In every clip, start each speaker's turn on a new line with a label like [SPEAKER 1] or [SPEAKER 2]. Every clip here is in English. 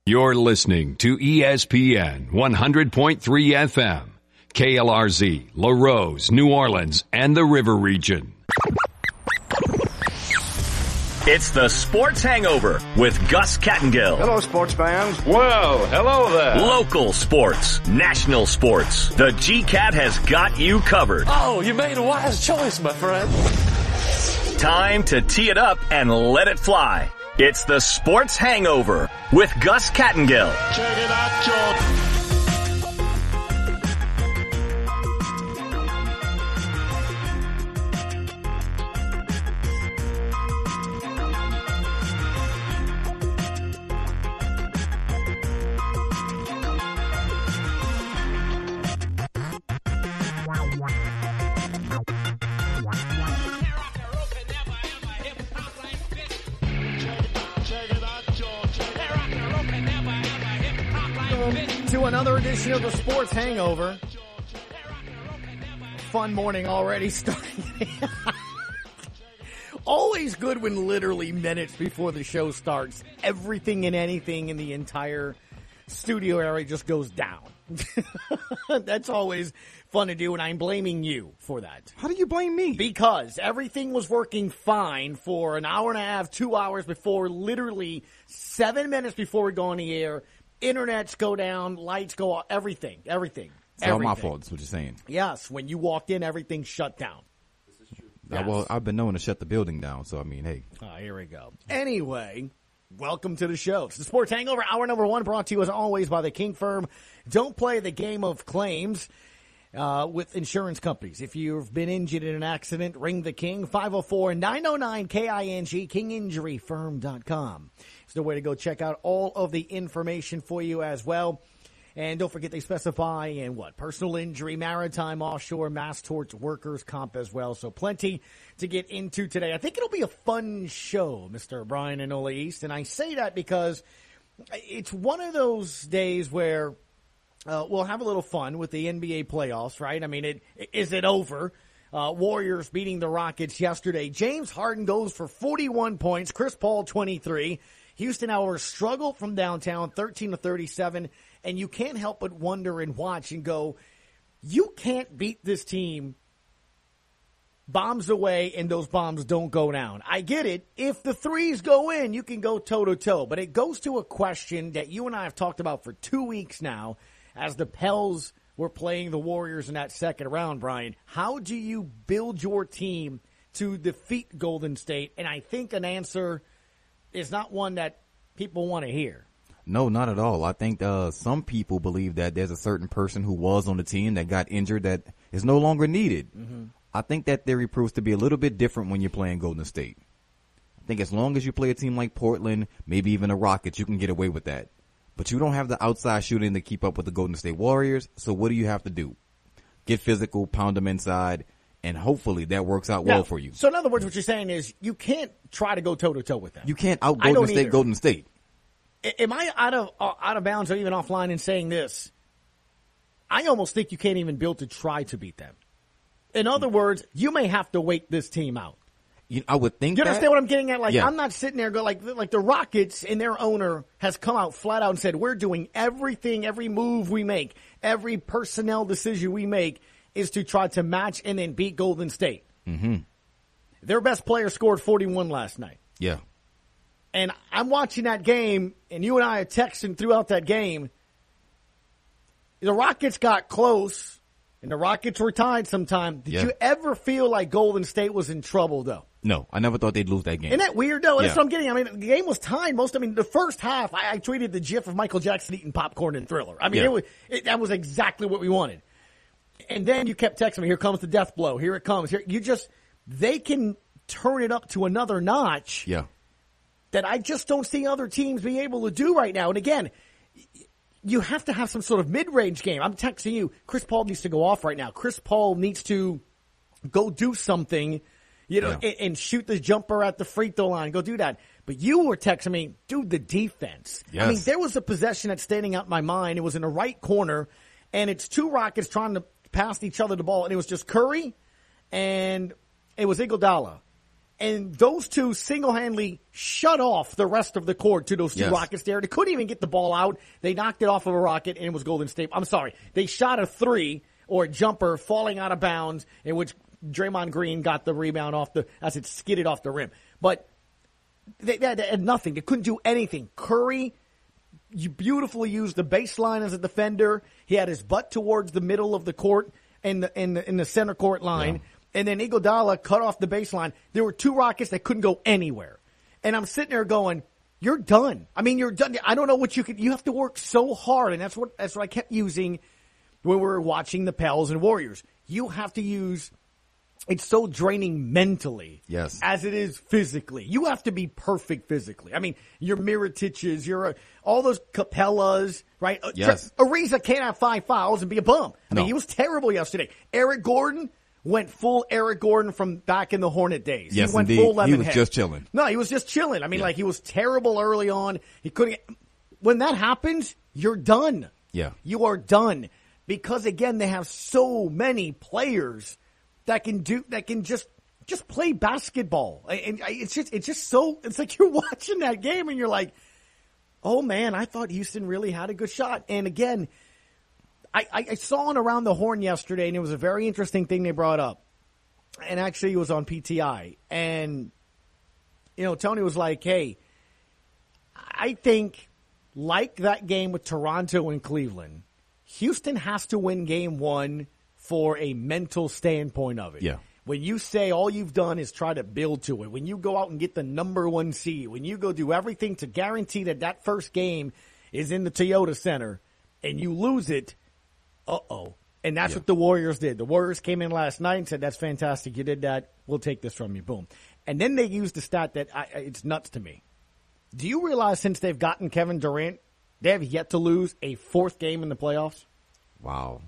[SPEAKER 1] You're listening to ESPN 100.3 FM, KLRZ, LaRose, New Orleans, and the River Region.
[SPEAKER 2] It's the Sports Hangover with Gus Kattengill.
[SPEAKER 3] Hello, sports fans.
[SPEAKER 4] Well, hello there.
[SPEAKER 2] Local sports, national sports. The GCAT has got you covered.
[SPEAKER 5] Oh, you made a wise choice, my friend.
[SPEAKER 2] Time to tee it up and let it fly. It's the Sports Hangover with Gus Kattengill.
[SPEAKER 4] Check it out, George.
[SPEAKER 6] To another edition of the Sports Hangover. Fun morning already starting. Always good when literally minutes before the show starts, everything and anything in the entire studio area just goes down. That's always fun to do, and I'm blaming you for that.
[SPEAKER 7] How do you blame me?
[SPEAKER 6] Because everything was working fine for an hour and a half, 2 hours before, literally 7 minutes before we go on the air. Internets go down, lights go off, everything.
[SPEAKER 7] It's all my fault, is what you're saying.
[SPEAKER 6] Yes, when you walked in, everything shut down.
[SPEAKER 7] This is true. Yes. Well, I've been known to shut the building down, so I mean, hey.
[SPEAKER 6] Here we go. Anyway, welcome to the show. It's the Sports Hangover, hour number 1, brought to you as always by the King Firm. Don't play the game of claims with insurance companies. If you've been injured in an accident, ring the King, 504-909-KING, kinginjuryfirm.com. It's the way to go check out all of the information for you as well. And don't forget they specify in personal injury, maritime, offshore, mass torts, workers' comp as well. So plenty to get into today. I think it'll be a fun show, Mr. Brian Enola East. And I say that because it's one of those days where we'll have a little fun with the NBA playoffs, right? I mean, is it over? Warriors beating the Rockets yesterday. James Harden goes for 41 points. Chris Paul, 23. Houston, however, struggled from downtown, 13-37, and you can't help but wonder and watch and go, you can't beat this team bombs away and those bombs don't go down. I get it. If the threes go in, you can go toe-to-toe, but it goes to a question that you and I have talked about for 2 weeks now as the Pels were playing the Warriors in that second round, Brian. How do you build your team to defeat Golden State? And I think an answer is not one that people want to hear.
[SPEAKER 7] No, not at all. I think some people believe that there's a certain person who was on the team that got injured that is no longer needed. Mm-hmm. I think that theory proves to be a little bit different when you're playing Golden State. I think as long as you play a team like Portland, maybe even the Rockets, you can get away with that. But you don't have the outside shooting to keep up with the Golden State Warriors, so what do you have to do? Get physical, pound them inside, and hopefully that works out well for you.
[SPEAKER 6] So in other words, what you're saying is you can't try to go toe-to-toe with them.
[SPEAKER 7] You can't out Golden State.
[SPEAKER 6] Am I out of bounds or even offline in saying this? I almost think you can't even build to try to beat them. In other words, you may have to wait this team out.
[SPEAKER 7] I would think.
[SPEAKER 6] You understand what I'm getting at?
[SPEAKER 7] Yeah.
[SPEAKER 6] I'm not sitting there like the Rockets and their owner has come out flat out and said, we're doing everything, every move we make, every personnel decision we make is to try to match and then beat Golden State.
[SPEAKER 7] Mm-hmm.
[SPEAKER 6] Their best player scored 41 last night.
[SPEAKER 7] Yeah.
[SPEAKER 6] And I'm watching that game, and you and I are texting throughout that game. The Rockets got close, and the Rockets were tied sometime. Did you ever feel like Golden State was in trouble, though?
[SPEAKER 7] No, I never thought they'd lose that game.
[SPEAKER 6] Isn't that weird, though? That's what I'm getting. I mean, the game was tied the first half, I tweeted the gif of Michael Jackson eating popcorn in Thriller. I mean, that was exactly what we wanted. And then you kept texting me, here comes the death blow. Here it comes. They can turn it up to another notch.
[SPEAKER 7] Yeah.
[SPEAKER 6] That I just don't see other teams being able to do right now. And again, you have to have some sort of mid-range game. I'm texting you, Chris Paul needs to go off right now. Chris Paul needs to go do something, and shoot the jumper at the free throw line. Go do that. But you were texting me, dude, the defense.
[SPEAKER 7] Yes.
[SPEAKER 6] I mean, there was a possession that's standing out in my mind. It was in the right corner, and it's two Rockets trying to pass each other the ball, and it was just Curry, and it was Iguodala. And those two single-handedly shut off the rest of the court to those two
[SPEAKER 7] Yes.
[SPEAKER 6] Rockets there. They couldn't even get the ball out. They knocked it off of a Rocket, and it was Golden State. I'm sorry. They shot a three or a jumper falling out of bounds, in which Draymond Green got the rebound as it skidded off the rim. But they had nothing. They couldn't do anything. Curry, you beautifully used the baseline as a defender. He had his butt towards the middle of the court in the center court line. Yeah. And then Iguodala cut off the baseline. There were two Rockets that couldn't go anywhere. And I'm sitting there going, you're done. I mean, you're done. I don't know what you have to work so hard. And that's what I kept using when we were watching the Pels and Warriors. You have to use, it's so draining mentally.
[SPEAKER 7] Yes.
[SPEAKER 6] As it is physically. You have to be perfect physically. I mean, your Miritic's, all those Capellas, right?
[SPEAKER 7] Yes.
[SPEAKER 6] Ariza can't have 5 fouls and be a bum. I
[SPEAKER 7] No.
[SPEAKER 6] mean, he was terrible yesterday. Eric Gordon went full Eric Gordon from back in the Hornet days.
[SPEAKER 7] Yes,
[SPEAKER 6] he went
[SPEAKER 7] indeed.
[SPEAKER 6] full Lemonhead.
[SPEAKER 7] He was just chilling.
[SPEAKER 6] No, he was just chilling. I mean, he was terrible early on. He couldn't. When that happens, you're done.
[SPEAKER 7] Yeah.
[SPEAKER 6] You are done. Because again, they have so many players that can just play basketball. And it's just so, it's like you're watching that game and you're like, oh man, I thought Houston really had a good shot. And again, I saw it around the horn yesterday, and it was a very interesting thing they brought up. And actually, it was on PTI. And, Tony was like, hey, I think, like that game with Toronto and Cleveland, Houston has to win game one for a mental standpoint of it.
[SPEAKER 7] Yeah.
[SPEAKER 6] When you say all you've done is try to build to it, when you go out and get the number one seed, when you go do everything to guarantee that first game is in the Toyota Center, and you lose it, uh-oh. And that's what the Warriors did. The Warriors came in last night and said, that's fantastic. You did that. We'll take this from you. Boom. And then they used the stat that it's nuts to me. Do you realize since they've gotten Kevin Durant, they have yet to lose a fourth game in the playoffs?
[SPEAKER 7] Wow.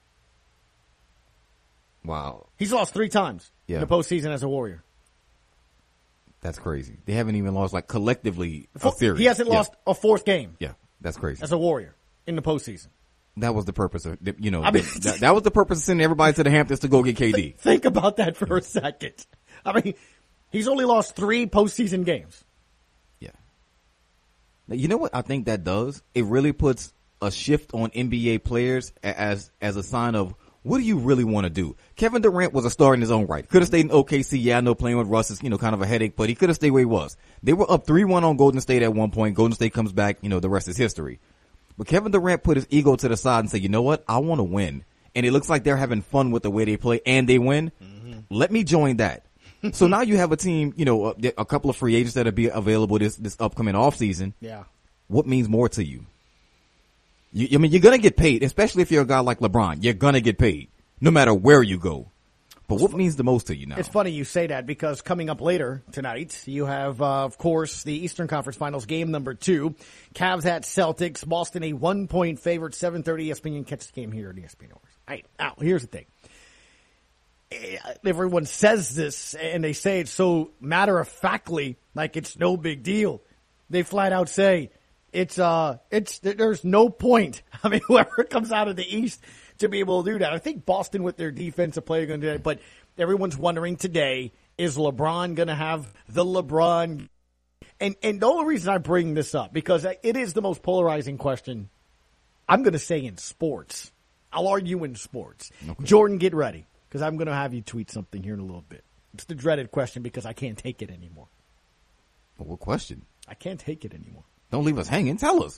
[SPEAKER 6] He's lost 3 times in the postseason as a Warrior.
[SPEAKER 7] That's crazy. They haven't even lost, collectively, a series.
[SPEAKER 6] He hasn't lost a fourth game.
[SPEAKER 7] Yeah, that's crazy.
[SPEAKER 6] As a Warrior in the postseason.
[SPEAKER 7] That was the purpose of, that was the purpose of sending everybody to the Hamptons to go get KD.
[SPEAKER 6] Think about that for a second. I mean, he's only lost 3 postseason games.
[SPEAKER 7] Yeah. Now, you know what I think that does? It really puts a shift on NBA players as a sign of, what do you really want to do? Kevin Durant was a star in his own right. Could have stayed in OKC. Yeah, I know playing with Russ is, kind of a headache, but he could have stayed where he was. They were up 3-1 on Golden State at one point. Golden State comes back, the rest is history. But Kevin Durant put his ego to the side and said, you know what? I want to win. And it looks like they're having fun with the way they play and they win. Mm-hmm. Let me join that. So now you have a team, a couple of free agents that'll be available this upcoming offseason.
[SPEAKER 6] Yeah.
[SPEAKER 7] What means more to you? You're going to get paid, especially if you're a guy like LeBron. You're going to get paid no matter where you go. But what means the most to you now?
[SPEAKER 6] It's funny you say that because coming up later tonight, you have, of course, the Eastern Conference Finals game number 2. Cavs at Celtics. Boston a 1-point favorite, 7:30 ESPN. Catch the game here at ESPN. All right, now, here's the thing. Everyone says this, and they say it so matter-of-factly, like it's no big deal. They flat out say, there's no point. I mean, whoever comes out of the East to be able to do that. I think Boston with their defensive play are going to do that, but everyone's wondering today, is LeBron going to have the LeBron? And the only reason I bring this up, because it is the most polarizing question, I'm going to say in sports. I'll argue in sports. Okay. Jordan, get ready, because I'm going to have you tweet something here in a little bit. It's the dreaded question because I can't take it anymore.
[SPEAKER 7] Well, what question? I
[SPEAKER 6] can't take it anymore.
[SPEAKER 7] Don't leave us hanging. Tell us.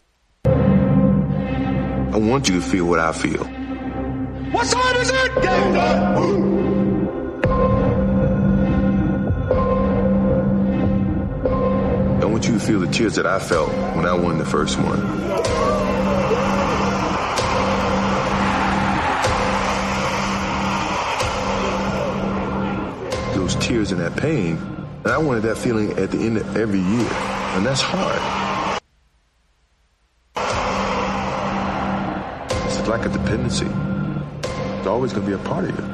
[SPEAKER 3] I want you to feel what I feel.
[SPEAKER 4] What time is it?
[SPEAKER 3] Game time. I want you to feel the tears that I felt when I won the first one. Those tears and that pain, and I wanted that feeling at the end of every year, and that's hard. It's like a dependency. It's always going to be a part of you.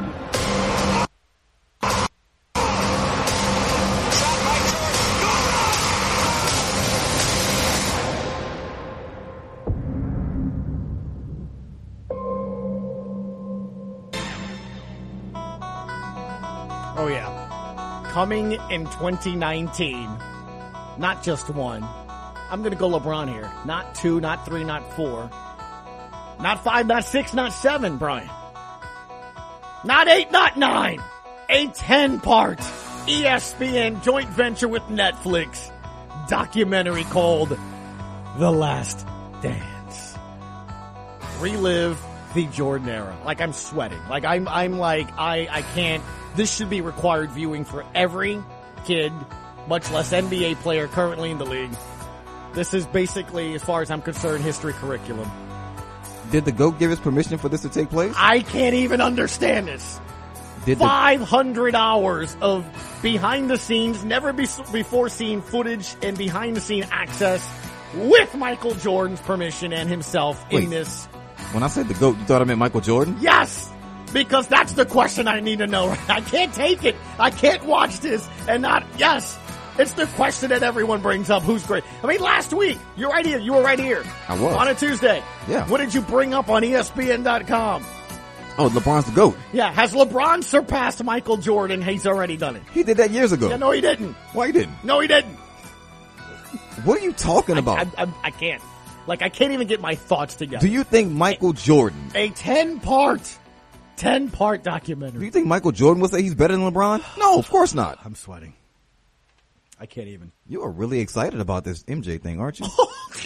[SPEAKER 6] Oh, yeah. coming in 2019. Not just one. I'm going to go LeBron here. Not 2, not 3, not 4. Not 5, not 6, not 7, Brian. Not 8, not 9. A 10-part ESPN joint venture with Netflix documentary called The Last Dance. Relive the Jordan era. Like, I'm sweating. Like, I'm like, I can't. This should be required viewing for every kid, much less NBA player currently in the league. This is basically, as far as I'm concerned, history curriculum.
[SPEAKER 7] Did the GOAT give us permission for this to take place?
[SPEAKER 6] I can't even understand this. 500 hours of behind-the-scenes, never-before-seen footage and behind-the-scene access with Michael Jordan's permission and himself in this.
[SPEAKER 7] When I said the GOAT, you thought I meant Michael Jordan?
[SPEAKER 6] Yes! Because that's the question I need to know. I can't take it. I can't watch this and not, yes! It's the question that everyone brings up. Who's great? I mean, last week, you're right here. You were right here.
[SPEAKER 7] I was.
[SPEAKER 6] On a Tuesday.
[SPEAKER 7] Yeah.
[SPEAKER 6] What did you bring up on ESPN.com?
[SPEAKER 7] Oh, LeBron's the GOAT.
[SPEAKER 6] Yeah, has LeBron surpassed Michael Jordan? He's already done it.
[SPEAKER 7] He did that years ago.
[SPEAKER 6] Yeah, no, he didn't.
[SPEAKER 7] Why he didn't?
[SPEAKER 6] No, he didn't.
[SPEAKER 7] What are you talking about?
[SPEAKER 6] I can't. Like, I can't even get my thoughts together.
[SPEAKER 7] Do you think Michael Jordan...
[SPEAKER 6] A 10-part documentary.
[SPEAKER 7] Do you think Michael Jordan will say he's better than LeBron? No, of course not.
[SPEAKER 6] I'm sweating. I can't even.
[SPEAKER 7] You are really excited about this MJ thing, aren't you?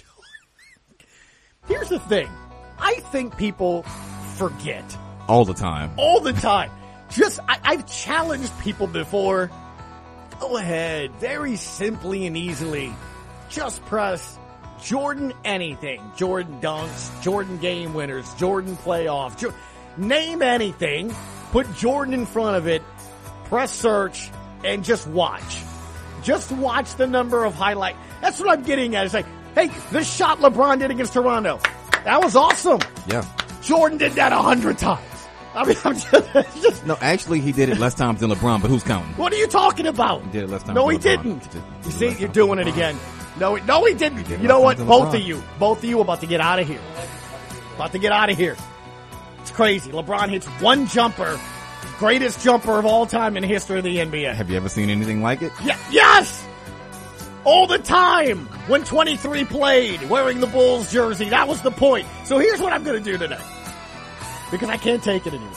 [SPEAKER 6] Here's the thing. I think people forget.
[SPEAKER 7] All the time.
[SPEAKER 6] All the time. I've challenged people before. Go ahead. Very simply and easily. Just press Jordan anything. Jordan dunks, Jordan game winners, Jordan playoff. Name anything. Put Jordan in front of it. Press search and just watch. Just watch the number of highlights. That's what I'm getting at. It's like, hey, this shot LeBron did against Toronto. That was awesome.
[SPEAKER 7] Yeah.
[SPEAKER 6] Jordan did that 100 times. I mean, I'm just
[SPEAKER 7] no, actually, he did it less times than LeBron, but who's counting?
[SPEAKER 6] What are you talking about?
[SPEAKER 7] He did it less times
[SPEAKER 6] No,
[SPEAKER 7] than
[SPEAKER 6] he
[SPEAKER 7] LeBron.
[SPEAKER 6] didn't. You see, you're doing it again. No, he didn't. You know what? Both of you about to get out of here. It's crazy. LeBron hits one jumper, greatest jumper of all time in the history of the NBA.
[SPEAKER 7] Have you ever seen anything like it?
[SPEAKER 6] Yeah, yes! All the time when 23 played wearing the Bulls jersey. That was the point. So here's what I'm going to do today. Because I can't take it anymore.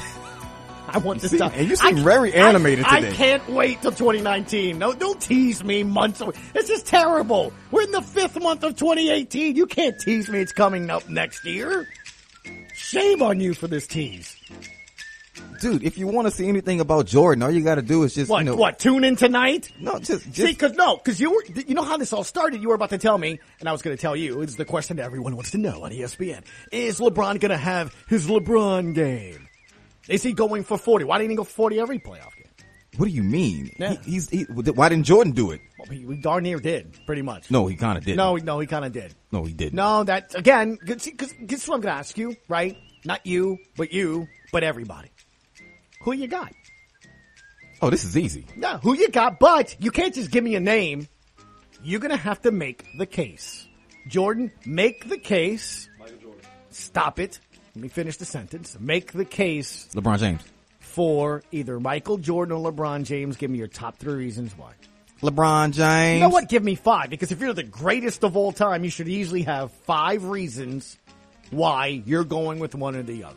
[SPEAKER 6] I want this stuff.
[SPEAKER 7] And you seem very animated today.
[SPEAKER 6] I can't wait till 2019. No, don't tease me months away. This is terrible. We're in the 5th month of 2018. You can't tease me. It's coming up next year. Shame on you for this tease.
[SPEAKER 7] Dude, if you want to see anything about Jordan, all you got to do is just,
[SPEAKER 6] What, tune in tonight?
[SPEAKER 7] No, just.
[SPEAKER 6] See, cause you know how this all started? You were about to tell me, and I was going to tell you, it's the question that everyone wants to know on ESPN. Is LeBron going to have his LeBron game? Is he going for 40? Why didn't he go for 40 every playoff game?
[SPEAKER 7] What do you mean?
[SPEAKER 6] Yeah.
[SPEAKER 7] Why didn't Jordan do it?
[SPEAKER 6] Well, he darn near did, pretty much.
[SPEAKER 7] No, he kind of did.
[SPEAKER 6] No, he kind of did.
[SPEAKER 7] No, he didn't.
[SPEAKER 6] No, that, again, because guess what I'm going to ask you, right? Not you, but everybody. Who you got?
[SPEAKER 7] Oh, this is easy.
[SPEAKER 6] No, who you got, but you can't just give me a name. You're going to have to make the case. Jordan, make the case.
[SPEAKER 5] Michael Jordan.
[SPEAKER 6] Stop it. Let me finish the sentence. Make the case
[SPEAKER 7] LeBron James.
[SPEAKER 6] for either Michael Jordan or LeBron James. Give me your top 3 reasons why.
[SPEAKER 7] LeBron James.
[SPEAKER 6] You know what? Give me 5, because if you're the greatest of all time, you should easily have 5 reasons why you're going with one or the other.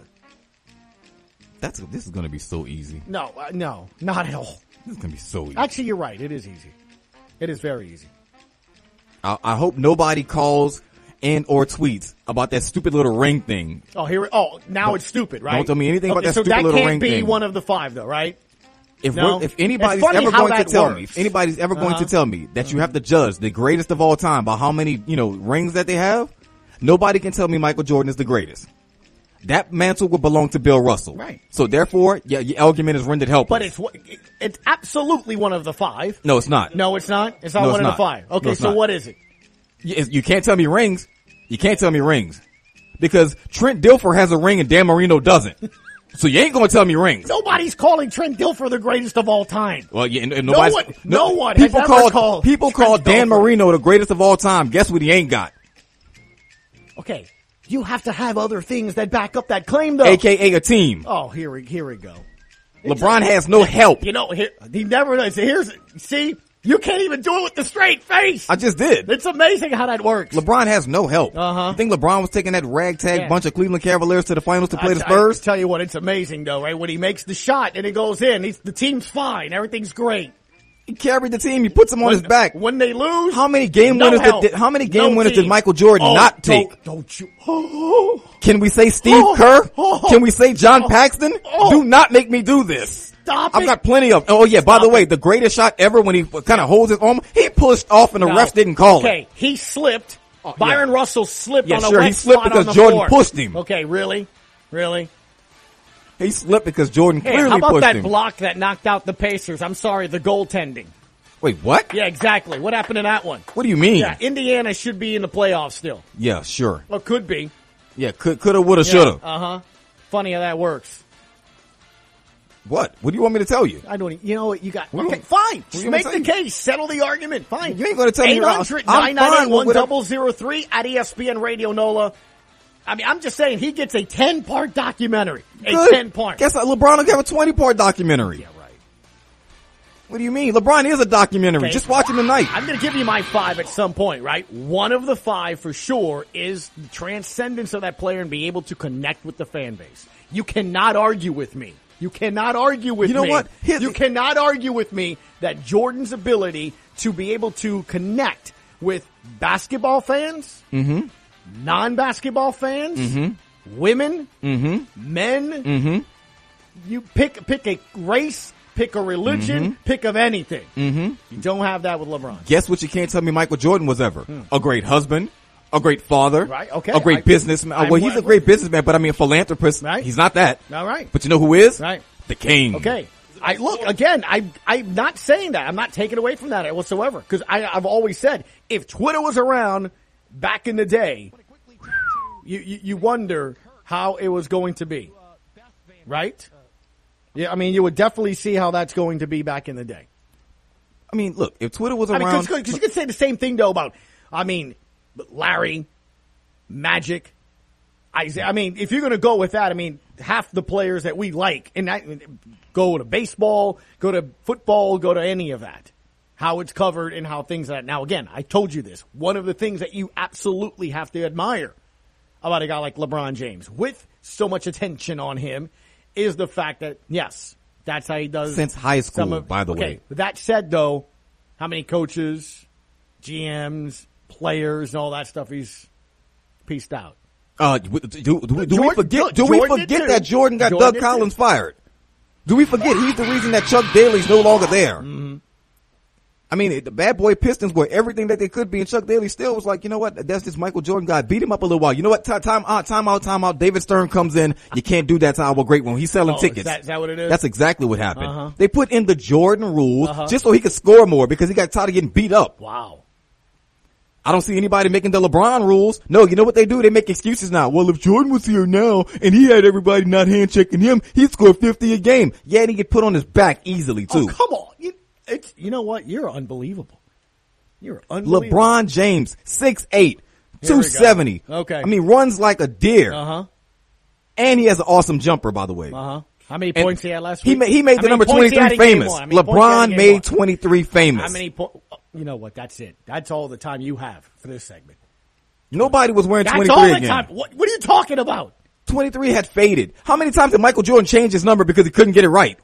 [SPEAKER 7] This is going to be so easy.
[SPEAKER 6] No, not at all.
[SPEAKER 7] This is going to be so easy.
[SPEAKER 6] Actually, you're right. It is easy. It is very easy.
[SPEAKER 7] I hope nobody calls and or tweets about that stupid little ring thing.
[SPEAKER 6] Now it's stupid, right?
[SPEAKER 7] Don't tell me anything about that stupid little ring
[SPEAKER 6] So that can't be
[SPEAKER 7] thing.
[SPEAKER 6] one of the 5, though, right?
[SPEAKER 7] If anybody's ever going to tell me, if anybody's ever going to tell me that you have to judge the greatest of all time by how many, rings that they have, nobody can tell me Michael Jordan is the greatest. That mantle would belong to Bill Russell.
[SPEAKER 6] Right.
[SPEAKER 7] So therefore, your argument is rendered helpless.
[SPEAKER 6] But it's absolutely one of the 5.
[SPEAKER 7] No, it's not.
[SPEAKER 6] No, it's not? It's not one of the 5. Okay, so what is it?
[SPEAKER 7] You can't tell me rings. You can't tell me rings. Because Trent Dilfer has a ring and Dan Marino doesn't. So you ain't gonna tell me rings.
[SPEAKER 6] Nobody's calling Trent Dilfer the greatest of all time.
[SPEAKER 7] Well, yeah, and
[SPEAKER 6] no one has ever called
[SPEAKER 7] people call Dan Marino the greatest of all time. Guess what he ain't got?
[SPEAKER 6] Okay. You have to have other things that back up that claim, though.
[SPEAKER 7] AKA a team.
[SPEAKER 6] Oh, here we go.
[SPEAKER 7] LeBron has no help.
[SPEAKER 6] You know, he never does. See, you can't even do it with the straight face.
[SPEAKER 7] I just did.
[SPEAKER 6] It's amazing how that works.
[SPEAKER 7] LeBron has no help. You think LeBron was taking that ragtag bunch of Cleveland Cavaliers to the finals to play the Spurs?
[SPEAKER 6] I tell you what, it's amazing though, right? When he makes the shot and it goes in, the team's fine. Everything's great.
[SPEAKER 7] He carried the team. He puts them on his back.
[SPEAKER 6] When they lose,
[SPEAKER 7] how many game winners did Michael Jordan not take?
[SPEAKER 6] Don't you?
[SPEAKER 7] Can we say Steve Kerr? Can we say John Paxton? Do not make me do this.
[SPEAKER 6] Stop
[SPEAKER 7] I've got plenty of. Oh yeah, by the way, the greatest shot ever when he kind of holds his arm, he pushed off and the refs didn't call it.
[SPEAKER 6] Okay, he slipped. Byron Russell slipped on a
[SPEAKER 7] wet
[SPEAKER 6] he
[SPEAKER 7] slipped
[SPEAKER 6] spot
[SPEAKER 7] because
[SPEAKER 6] on the
[SPEAKER 7] Jordan
[SPEAKER 6] floor.
[SPEAKER 7] pushed him.
[SPEAKER 6] Okay, really?
[SPEAKER 7] He slipped because Jordan clearly pushed him.
[SPEAKER 6] How about that block that knocked out the Pacers? I'm sorry, the goaltending.
[SPEAKER 7] Wait, what?
[SPEAKER 6] Yeah, exactly. What happened to that one?
[SPEAKER 7] What do you mean?
[SPEAKER 6] Yeah, Indiana should be in the playoffs still.
[SPEAKER 7] Yeah, sure.
[SPEAKER 6] Well, could be.
[SPEAKER 7] Yeah, coulda, woulda, shoulda.
[SPEAKER 6] Funny how that works.
[SPEAKER 7] What? What do you want me to tell you?
[SPEAKER 6] I don't. You know what? You got. Okay, fine. Just make the case. Settle the argument. Fine.
[SPEAKER 7] You ain't going to tell me.
[SPEAKER 6] 800-998-1003 at ESPN Radio NOLA. I mean, I'm just saying he gets a 10-part documentary.
[SPEAKER 7] Good.
[SPEAKER 6] 10-part.
[SPEAKER 7] Guess what? LeBron will get a 20-part documentary. Yeah, right. What do you mean? LeBron is a documentary. Okay. Just watch him tonight.
[SPEAKER 6] I'm going to give you my 5 at some point, right? One of the 5 for sure is the transcendence of that player and be able to connect with the fan base. You cannot argue with me. You cannot argue with me.
[SPEAKER 7] You know what?
[SPEAKER 6] You cannot argue with me that Jordan's ability to be able to connect with basketball fans, non-basketball fans, women, men, you pick a race, pick a religion, pick of anything. You don't have that with LeBron.
[SPEAKER 7] Guess what you can't tell me Michael Jordan was ever? A great husband, a great father,
[SPEAKER 6] right? Okay,
[SPEAKER 7] a great businessman. Well, he's a great businessman, but I mean a philanthropist.
[SPEAKER 6] Right?
[SPEAKER 7] He's not that.
[SPEAKER 6] All right.
[SPEAKER 7] But you know who is?
[SPEAKER 6] Right.
[SPEAKER 7] The king.
[SPEAKER 6] Okay. I'm not saying that. I'm not taking away from that whatsoever. Because I've always said, if Twitter was around back in the day, you wonder how it was going to be. Right? Yeah, I mean, you would definitely see how that's going to be back in the day.
[SPEAKER 7] I mean, look, if Twitter was around.
[SPEAKER 6] Because you could say the same thing, though, about, Larry, Magic, Isaiah. I mean, if you're going to go with that, I mean, half the players that we like, and that, go to baseball, go to football, go to any of that, how it's covered and how things are. Now, again, I told you this. One of the things that you absolutely have to admire about a guy like LeBron James, with so much attention on him, is the fact that, yes, that's how he does.
[SPEAKER 7] Since high school, by the way.
[SPEAKER 6] With that said, though, how many coaches, GMs, players, and all that stuff he's pieced out?
[SPEAKER 7] Do we forget that Jordan got Doug Collins fired? Do we forget he's the reason that Chuck Daly's no longer there? I mean, the bad boy Pistons were everything that they could be, and Chuck Daly still was like, you know what? That's just Michael Jordan guy. Beat him up a little while. You know what? Time out. David Stern comes in. You can't do that to our great one. He's selling tickets.
[SPEAKER 6] Is that what it is?
[SPEAKER 7] That's exactly what happened. They put in the Jordan rules just so he could score more because he got tired of getting beat up.
[SPEAKER 6] Wow.
[SPEAKER 7] I don't see anybody making the LeBron rules. No, you know what they do? They make excuses now. Well, if Jordan was here now and he had everybody not hand checking him, he'd score 50 a game. Yeah, and he get put on his back easily too.
[SPEAKER 6] Oh, come on. You know what? You're unbelievable. You're unbelievable.
[SPEAKER 7] LeBron James, 6'8", 270.
[SPEAKER 6] Okay.
[SPEAKER 7] I mean, runs like a deer. And he has an awesome jumper, by the way.
[SPEAKER 6] How many points he had last week?
[SPEAKER 7] He made the number 23 famous. LeBron made 23 famous.
[SPEAKER 6] How many points? You know what? That's it. That's all the time you have for this segment.
[SPEAKER 7] Nobody was wearing 23
[SPEAKER 6] again. That's all the
[SPEAKER 7] again.
[SPEAKER 6] time. What are you talking about?
[SPEAKER 7] 23 had faded. How many times did Michael Jordan change his number because he couldn't get it right?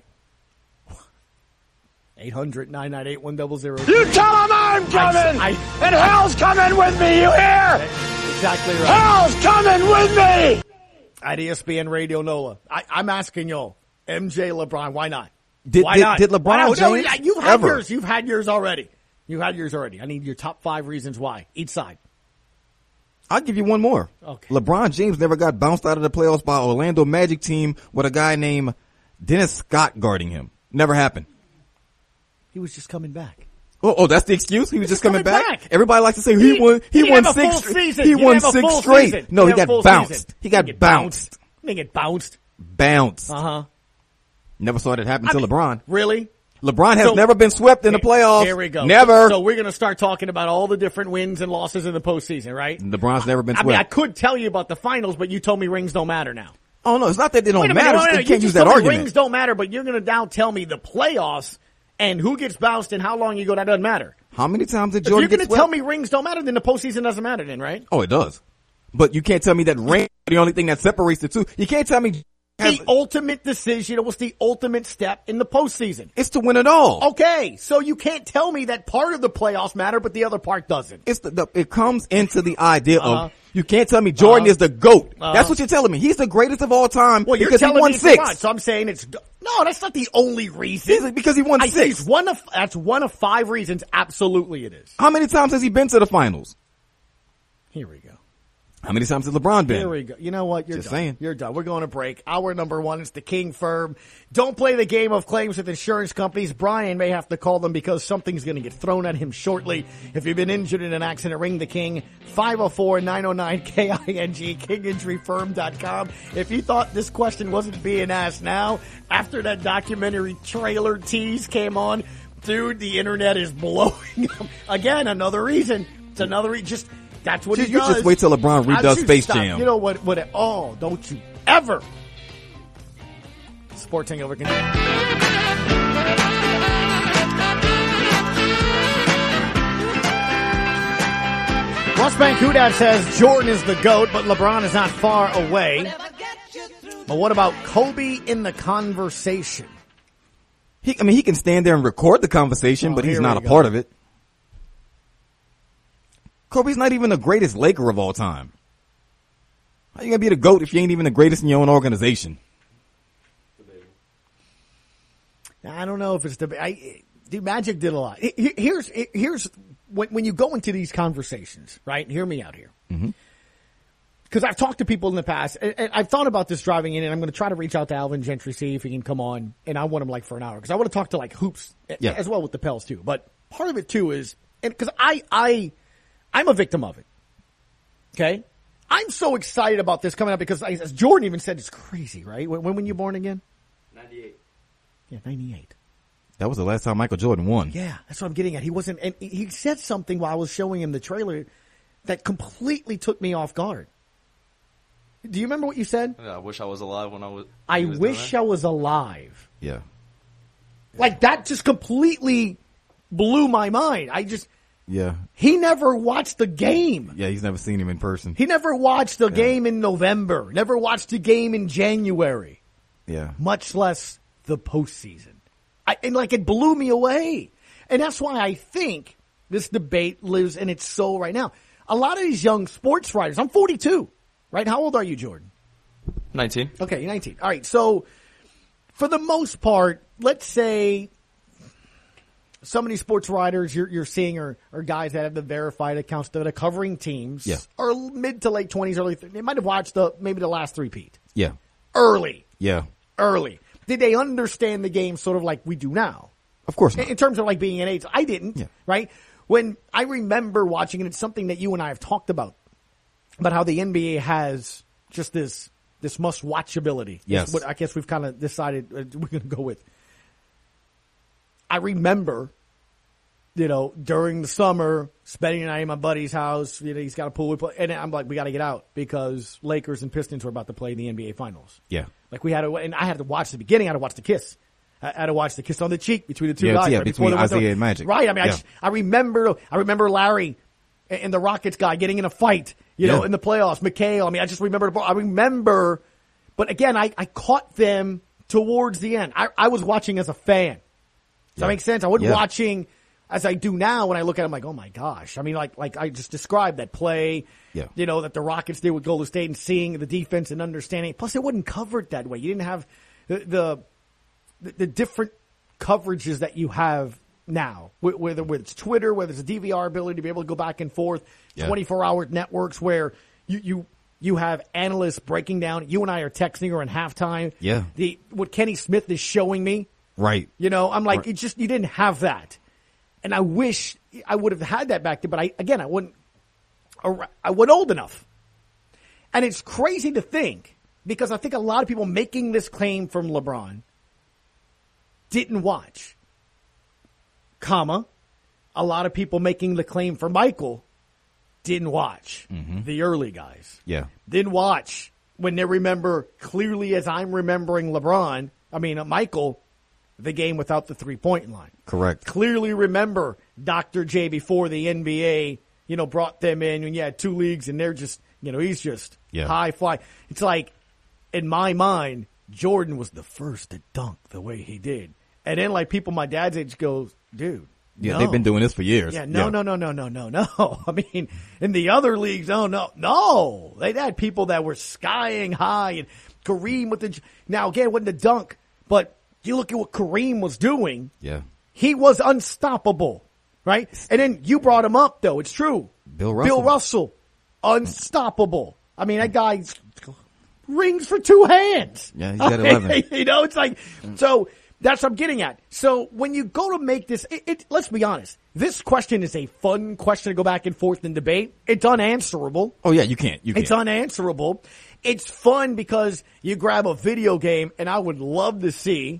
[SPEAKER 6] 800-998-1003.
[SPEAKER 4] You tell him I'm coming! And hell's coming with me, you hear?
[SPEAKER 6] Exactly right.
[SPEAKER 4] Hell's coming with me!
[SPEAKER 6] At ESPN Radio NOLA. I'm asking y'all, MJ, LeBron, why not?
[SPEAKER 7] Did LeBron James
[SPEAKER 6] You've had yours. You've had yours already. I need your top 5 reasons why. Each side.
[SPEAKER 7] I'll give you one more.
[SPEAKER 6] Okay.
[SPEAKER 7] LeBron James never got bounced out of the playoffs by Orlando Magic team with a guy named Dennis Scott guarding him. Never happened.
[SPEAKER 6] He was just coming back.
[SPEAKER 7] Oh, that's the excuse? He was just coming back? Everybody likes to say he won 6 straight. He won 6 straight. No, he got bounced. He got bounced.
[SPEAKER 6] He didn't get bounced.
[SPEAKER 7] Bounced. Never saw that happen to LeBron.
[SPEAKER 6] Really?
[SPEAKER 7] LeBron has never been swept in the playoffs.
[SPEAKER 6] Here we go.
[SPEAKER 7] Never.
[SPEAKER 6] So we're going to start talking about all the different wins and losses in the postseason, right?
[SPEAKER 7] LeBron's never been swept.
[SPEAKER 6] I mean, I could tell you about the finals, but you told me rings don't matter now.
[SPEAKER 7] Oh, no, it's not that they don't
[SPEAKER 6] Wait a minute,
[SPEAKER 7] matter.
[SPEAKER 6] wait a minute.
[SPEAKER 7] You can't
[SPEAKER 6] You
[SPEAKER 7] use
[SPEAKER 6] just
[SPEAKER 7] that
[SPEAKER 6] told me
[SPEAKER 7] argument.
[SPEAKER 6] rings don't matter, but you're going to now tell me the playoffs and who gets bounced and how long you go, that doesn't matter.
[SPEAKER 7] How many times did
[SPEAKER 6] If
[SPEAKER 7] Jordan
[SPEAKER 6] you're going
[SPEAKER 7] get
[SPEAKER 6] to tell
[SPEAKER 7] swept?
[SPEAKER 6] me rings don't matter, then the postseason doesn't matter then, right?
[SPEAKER 7] Oh, it does. But you can't tell me that ring is the only thing that separates the two. You can't tell me
[SPEAKER 6] The ultimate decision was the ultimate step in the postseason.
[SPEAKER 7] it's to win it all.
[SPEAKER 6] Okay, so you can't tell me that part of the playoffs matter, but the other part doesn't.
[SPEAKER 7] It's it comes into the idea of you can't tell me Jordan is the GOAT. That's what you're telling me. He's the greatest of all time
[SPEAKER 6] Well, you're
[SPEAKER 7] because he
[SPEAKER 6] telling
[SPEAKER 7] won
[SPEAKER 6] me it's
[SPEAKER 7] 6.
[SPEAKER 6] not, so I'm saying it's no. That's not the only reason.
[SPEAKER 7] Because he won
[SPEAKER 6] I say
[SPEAKER 7] 6.
[SPEAKER 6] that's one of 5 reasons. Absolutely, it is.
[SPEAKER 7] How many times has he been to the finals?
[SPEAKER 6] Here we go.
[SPEAKER 7] How many times has LeBron been?
[SPEAKER 6] Here we go. You know what? You're
[SPEAKER 7] Just
[SPEAKER 6] done.
[SPEAKER 7] saying.
[SPEAKER 6] You're done. We're going to break. Hour number 1 is the King Firm. Don't play the game of claims with insurance companies. Brian may have to call them because something's going to get thrown at him shortly. If you've been injured in an accident, ring the King. 504-909-KING, kinginjuryfirm.com. If you thought this question wasn't being asked now, after that documentary trailer tease came on, dude, the internet is blowing up. Again, another reason. It's another reason. Just... That's what he
[SPEAKER 7] You
[SPEAKER 6] does.
[SPEAKER 7] just wait till LeBron redoes Space
[SPEAKER 6] Stop.
[SPEAKER 7] Jam.
[SPEAKER 6] You know what? Oh, don't you ever. Sports Hangover continues. West Bank Houdat says Jordan is the GOAT, but LeBron is not far away. But what about Kobe in the conversation?
[SPEAKER 7] He can stand there and record the conversation, but he's not a part of it. Kobe's not even the greatest Laker of all time. How you gonna be the GOAT if you ain't even the greatest in your own organization?
[SPEAKER 6] I don't know if it's dude, Magic did a lot. Here's when you go into these conversations, right? Hear me out here. Because I've talked to people in the past, and I've thought about this driving in, and I'm going to try to reach out to Alvin Gentry, see if he can come on, and I want him like for an hour, because I want to talk to like hoops as well with the Pels too. But part of it too is, and because I'm a victim of it. Okay? I'm so excited about this coming up because, as Jordan even said, it's crazy, right? When were you born again?
[SPEAKER 5] 98.
[SPEAKER 6] Yeah, 98.
[SPEAKER 7] That was the last time Michael Jordan won.
[SPEAKER 6] Yeah, that's what I'm getting at. He wasn't, and he said something while I was showing him the trailer that completely took me off guard. Do you remember what you said?
[SPEAKER 5] Yeah, I wish I was alive when I was.
[SPEAKER 6] I wish I was alive.
[SPEAKER 7] Yeah.
[SPEAKER 6] Like, that just completely blew my mind.
[SPEAKER 7] Yeah.
[SPEAKER 6] He never watched the game.
[SPEAKER 7] Yeah, he's never seen him in person.
[SPEAKER 6] He never watched the game in November, never watched the game in January,
[SPEAKER 7] Yeah.
[SPEAKER 6] much less the postseason. And it blew me away. And that's why I think this debate lives in its soul right now. A lot of these young sports writers, I'm 42, right? How old are you, Jordan?
[SPEAKER 5] 19.
[SPEAKER 6] Okay, you're 19. All right, so for the most part, let's say some of these sports writers you're seeing are guys that have the verified accounts that are covering teams.
[SPEAKER 7] Yeah.
[SPEAKER 6] Or mid to late 20s, early. They might have watched maybe the last three-peat.
[SPEAKER 7] Yeah.
[SPEAKER 6] Early. Did they understand the game sort of like we do now?
[SPEAKER 7] Of course not.
[SPEAKER 6] In terms of like being an age, I didn't, right? When I remember watching, and it's something that you and I have talked about how the NBA has just this must-watch ability.
[SPEAKER 7] Yes.
[SPEAKER 6] It's what I guess we've kind of decided we're going to go with. I remember, during the summer, spending the night at my buddy's house. He's got a pool, and I'm like, we got to get out because Lakers and Pistons were about to play the NBA Finals.
[SPEAKER 7] Yeah.
[SPEAKER 6] Like we had to, and I had to watch the beginning. I had to watch the kiss. I had to watch the kiss on the cheek between the two guys.
[SPEAKER 7] Yeah,
[SPEAKER 6] right
[SPEAKER 7] between Isaiah and Magic.
[SPEAKER 6] Right. I mean, I remember Larry and the Rockets guy getting in a fight, in the playoffs. McHale. I mean, I just remember. I remember, but again, I caught them towards the end. I was watching as a fan. Does that make sense? I wasn't watching as I do now when I look at it. I'm like, oh my gosh. I mean, like I just described that play.
[SPEAKER 7] Yeah.
[SPEAKER 6] That the Rockets did with Golden State and seeing the defense and understanding. Plus, it wasn't covered that way. You didn't have the different coverages that you have now, whether it's Twitter, whether it's a DVR ability to be able to go back and forth, 24-hour networks where you have analysts breaking down. You and I are texting her in halftime.
[SPEAKER 7] Yeah.
[SPEAKER 6] What Kenny Smith is showing me.
[SPEAKER 7] Right.
[SPEAKER 6] I'm like, you didn't have that. And I wish I would have had that back then, but I wasn't old enough. And it's crazy to think, because I think a lot of people making this claim from LeBron didn't watch, a lot of people making the claim for Michael didn't watch the early guys.
[SPEAKER 7] Yeah.
[SPEAKER 6] Didn't watch when they remember clearly as I'm remembering Michael, the game without the 3-point line.
[SPEAKER 7] Correct.
[SPEAKER 6] Clearly remember Dr. J before the NBA, brought them in when you had 2 leagues and they're just, he's just high fly. It's like, in my mind, Jordan was the first to dunk the way he did. And then like people my dad's age goes, dude.
[SPEAKER 7] Yeah,
[SPEAKER 6] no.
[SPEAKER 7] they've been doing this for years.
[SPEAKER 6] Yeah, no. I mean, in the other leagues, no. They had people that were skying high and Kareem with the, now again, it wasn't the dunk, but you look at what Kareem was doing.
[SPEAKER 7] Yeah.
[SPEAKER 6] He was unstoppable, right? And then you brought him up, though. It's true.
[SPEAKER 7] Bill Russell.
[SPEAKER 6] Unstoppable. I mean, that guy rings for 2 hands.
[SPEAKER 7] Yeah, he's got 11.
[SPEAKER 6] It's like, so that's what I'm getting at. So when you go to make this, let's be honest. This question is a fun question to go back and forth and debate. It's unanswerable.
[SPEAKER 7] Oh, yeah, you can't.
[SPEAKER 6] It's unanswerable. It's fun because you grab a video game, and I would love to see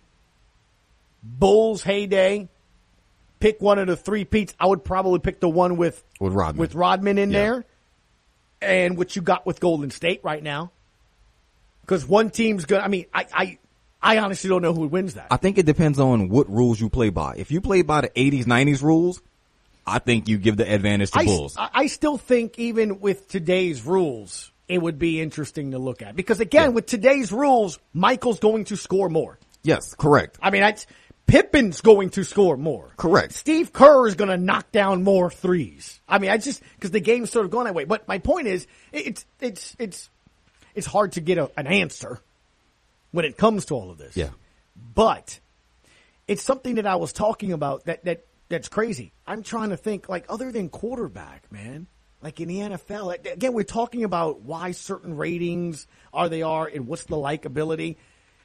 [SPEAKER 6] Bulls heyday, pick one of the 3 peats. I would probably pick the one with Rodman in there, and what you got with Golden State right now. Because one team's good. I mean, I honestly don't know who wins that.
[SPEAKER 7] I think it depends on what rules you play by. If you play by the 80s, 90s rules, I think you give the advantage to Bulls.
[SPEAKER 6] I still think even with today's rules, it would be interesting to look at. Because again, with today's rules, Michael's going to score more.
[SPEAKER 7] Yes, correct.
[SPEAKER 6] I mean, Pippen's going to score more.
[SPEAKER 7] Correct.
[SPEAKER 6] Steve Kerr is going to knock down more threes. I mean, because the game's sort of going that way. But my point is, it's hard to get an answer when it comes to all of this.
[SPEAKER 7] Yeah.
[SPEAKER 6] But it's something that I was talking about that's crazy. I'm trying to think, like, other than quarterback, man, like in the NFL, again, we're talking about why certain ratings are and what's the likability.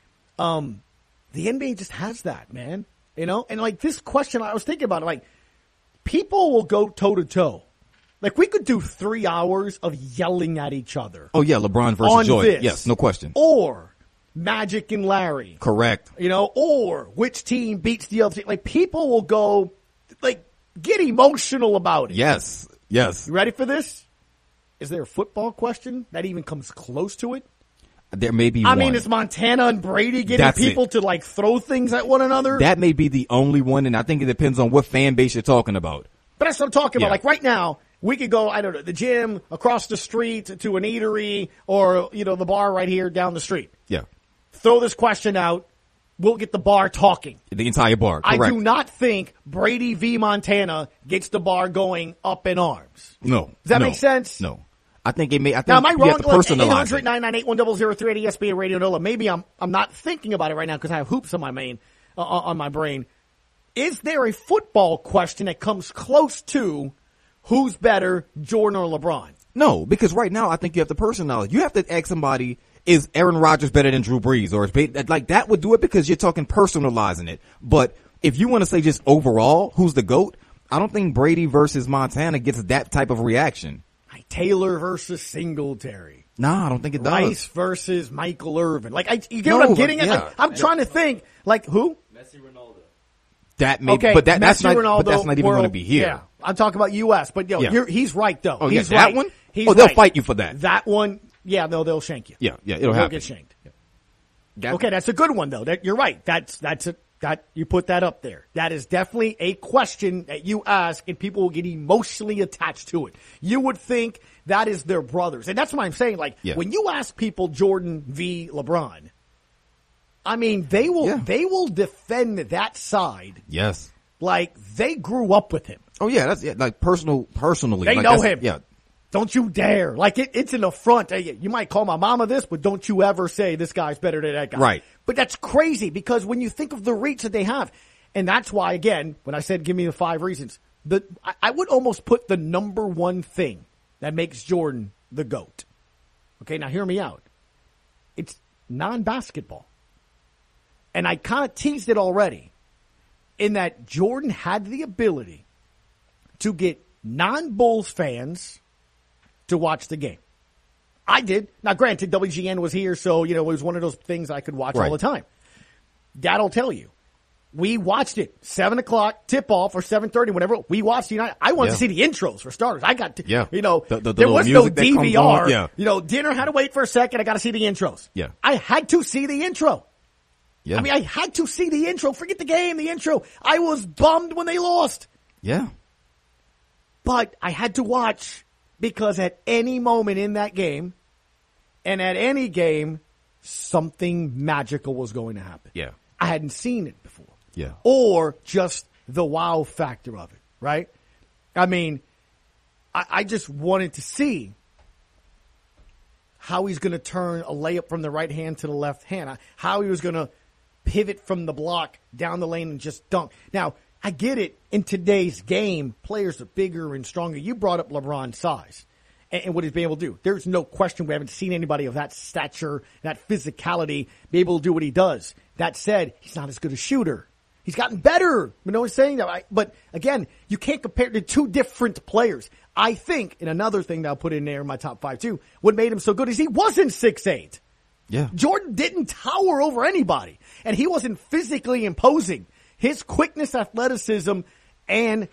[SPEAKER 6] The NBA just has that, man, and like this question, I was thinking about it, like people will go toe to toe. Like we could do 3 hours of yelling at each other.
[SPEAKER 7] Oh yeah. LeBron versus Jordan. Yes. No question.
[SPEAKER 6] Or Magic and Larry.
[SPEAKER 7] Correct.
[SPEAKER 6] Or which team beats the other team. Like people will go, like, get emotional about it.
[SPEAKER 7] Yes. Yes.
[SPEAKER 6] You ready for this? Is there a football question that even comes close to it?
[SPEAKER 7] There may be one.
[SPEAKER 6] I mean, is Montana and Brady getting people to like throw things at one another?
[SPEAKER 7] That may be the only one, and I think it depends on what fan base you're talking about.
[SPEAKER 6] But that's what I'm talking about. Like right now, we could go, I don't know, the gym across the street to an eatery or, the bar right here down the street.
[SPEAKER 7] Yeah.
[SPEAKER 6] Throw this question out. We'll get the bar talking.
[SPEAKER 7] The entire bar, correct.
[SPEAKER 6] I do not think Brady v. Montana gets the bar going up in arms.
[SPEAKER 7] No.
[SPEAKER 6] Does that make sense?
[SPEAKER 7] No. I think it may.
[SPEAKER 6] Now, am I wrong?
[SPEAKER 7] 800-998-1003
[SPEAKER 6] ESPN Radio NOLA. Maybe I'm not thinking about it right now because I have hoops on my brain. Is there a football question that comes close to who's better, Jordan or LeBron?
[SPEAKER 7] No, because right now I think you have the personality. You have to ask somebody, is Aaron Rodgers better than Drew Brees? Or is like that would do it because you're talking personalizing it. But if you want to say just overall, who's the GOAT? I don't think Brady versus Montana gets that type of reaction.
[SPEAKER 6] Taylor versus Singletary.
[SPEAKER 7] No, I don't think it does.
[SPEAKER 6] Rice versus Michael Irvin. Like, you get what I'm getting at? Like, I'm trying to think. Like, who?
[SPEAKER 5] Messi, Ronaldo.
[SPEAKER 7] That may, but that's not even going to be here.
[SPEAKER 6] Yeah, I'm talking about U.S. But he's right though.
[SPEAKER 7] Oh,
[SPEAKER 6] he's
[SPEAKER 7] that
[SPEAKER 6] right.
[SPEAKER 7] one.
[SPEAKER 6] He's
[SPEAKER 7] they'll fight you for that.
[SPEAKER 6] That one. Yeah, no, they'll shank you.
[SPEAKER 7] Yeah, it'll happen.
[SPEAKER 6] They'll get shanked. Yeah. Okay, that's a good one though. You're right. That you put that up there. That is definitely a question that you ask, and people will get emotionally attached to it. You would think that is their brothers, and that's what I'm saying. Like when you ask people Jordan v. LeBron, I mean they will defend that side.
[SPEAKER 7] Yes,
[SPEAKER 6] like they grew up with him.
[SPEAKER 7] Oh yeah, that's like personally.
[SPEAKER 6] They
[SPEAKER 7] like,
[SPEAKER 6] know him.
[SPEAKER 7] Yeah.
[SPEAKER 6] Don't you dare. Like, it's an affront. You might call my mama this, but don't you ever say this guy's better than that guy.
[SPEAKER 7] Right.
[SPEAKER 6] But that's crazy because when you think of the reach that they have, and that's why, again, when I said give me the 5 reasons, I would almost put the number one thing that makes Jordan the GOAT. Okay, now hear me out. It's non-basketball. And I kind of teased it already in that Jordan had the ability to get non-Bulls fans to watch the game. I did. Now, granted, WGN was here, so, it was one of those things I could watch all the time. Dad'll tell you. We watched it, 7 o'clock tip off or 7:30, whatever. We watched United. I wanted to see the intros for starters. I got to,
[SPEAKER 7] the
[SPEAKER 6] there was no DVR.
[SPEAKER 7] Yeah.
[SPEAKER 6] Dinner had to wait for a second. I got to see the intros.
[SPEAKER 7] Yeah.
[SPEAKER 6] I had to see the intro.
[SPEAKER 7] Yeah.
[SPEAKER 6] I mean, I had to see the intro. Forget the game, the intro. I was bummed when they lost.
[SPEAKER 7] Yeah.
[SPEAKER 6] But I had to watch because at any moment in that game and at any game, something magical was going to happen.
[SPEAKER 7] Yeah.
[SPEAKER 6] I hadn't seen it before.
[SPEAKER 7] Yeah.
[SPEAKER 6] Or just the wow factor of it, right? I mean, I just wanted to see how he's going to turn a layup from the right hand to the left hand, how he was going to pivot from the block down the lane and just dunk. Now, I get it. In today's game, players are bigger and stronger. You brought up LeBron's size and what he's been able to do. There's no question we haven't seen anybody of that stature, that physicality, be able to do what he does. That said, he's not as good a shooter. He's gotten better. You know what I'm saying? But again, you can't compare to two different players. I think, and another thing that I'll put in there in my top 5 too, what made him so good is he wasn't 6'8".
[SPEAKER 7] Yeah.
[SPEAKER 6] Jordan didn't tower over anybody, and he wasn't physically imposing. His quickness, athleticism, and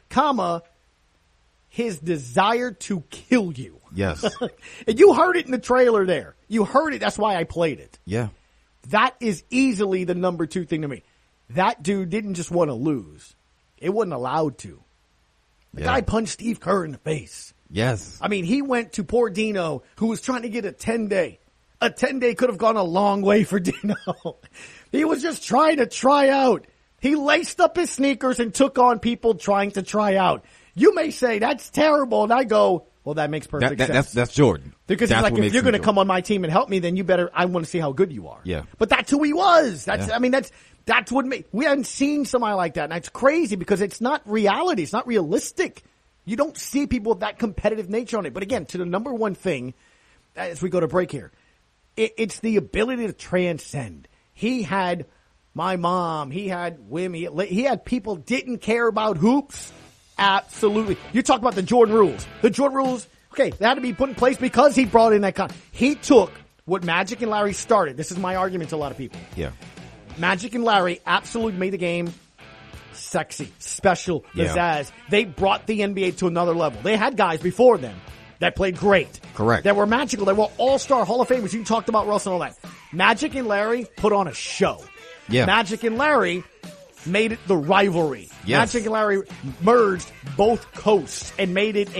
[SPEAKER 6] his desire to kill you.
[SPEAKER 7] Yes.
[SPEAKER 6] And you heard it in the trailer there. You heard it. That's why I played it.
[SPEAKER 7] Yeah.
[SPEAKER 6] That is easily the number 2 thing to me. That dude didn't just want to lose. It wasn't allowed to. The guy punched Steve Kerr in the face.
[SPEAKER 7] Yes.
[SPEAKER 6] I mean, he went to poor Dino, who was trying to get a 10-day. A 10-day could have gone a long way for Dino. He was just trying to try out. He laced up his sneakers and took on people trying to try out. You may say, that's terrible. And I go, well, that makes perfect sense.
[SPEAKER 7] That's Jordan.
[SPEAKER 6] Because
[SPEAKER 7] that's
[SPEAKER 6] he's like, if you're going to come on my team and help me, then I want to see how good you are.
[SPEAKER 7] Yeah.
[SPEAKER 6] But that's who he was. That's what we haven't seen somebody like that. And it's crazy because it's not reality. It's not realistic. You don't see people with that competitive nature on it. But again, to the number one thing, as we go to break here, it's the ability to transcend. He had my mom. He had women. He had people didn't care about hoops. Absolutely. You talk about the Jordan rules. The Jordan rules, okay, they had to be put in place because he brought in that he took what Magic and Larry started. This is my argument to a lot of people.
[SPEAKER 7] Yeah.
[SPEAKER 6] Magic and Larry absolutely made the game sexy, special, pizzazz.
[SPEAKER 7] Yeah.
[SPEAKER 6] They brought the NBA to another level. They had guys before them that played great.
[SPEAKER 7] Correct.
[SPEAKER 6] That were magical. They were all-star Hall of Famers. You talked about Russ and all that. Magic and Larry put on a show.
[SPEAKER 7] Yeah.
[SPEAKER 6] Magic and Larry made it the rivalry.
[SPEAKER 7] Yes.
[SPEAKER 6] Magic and Larry merged both coasts and made it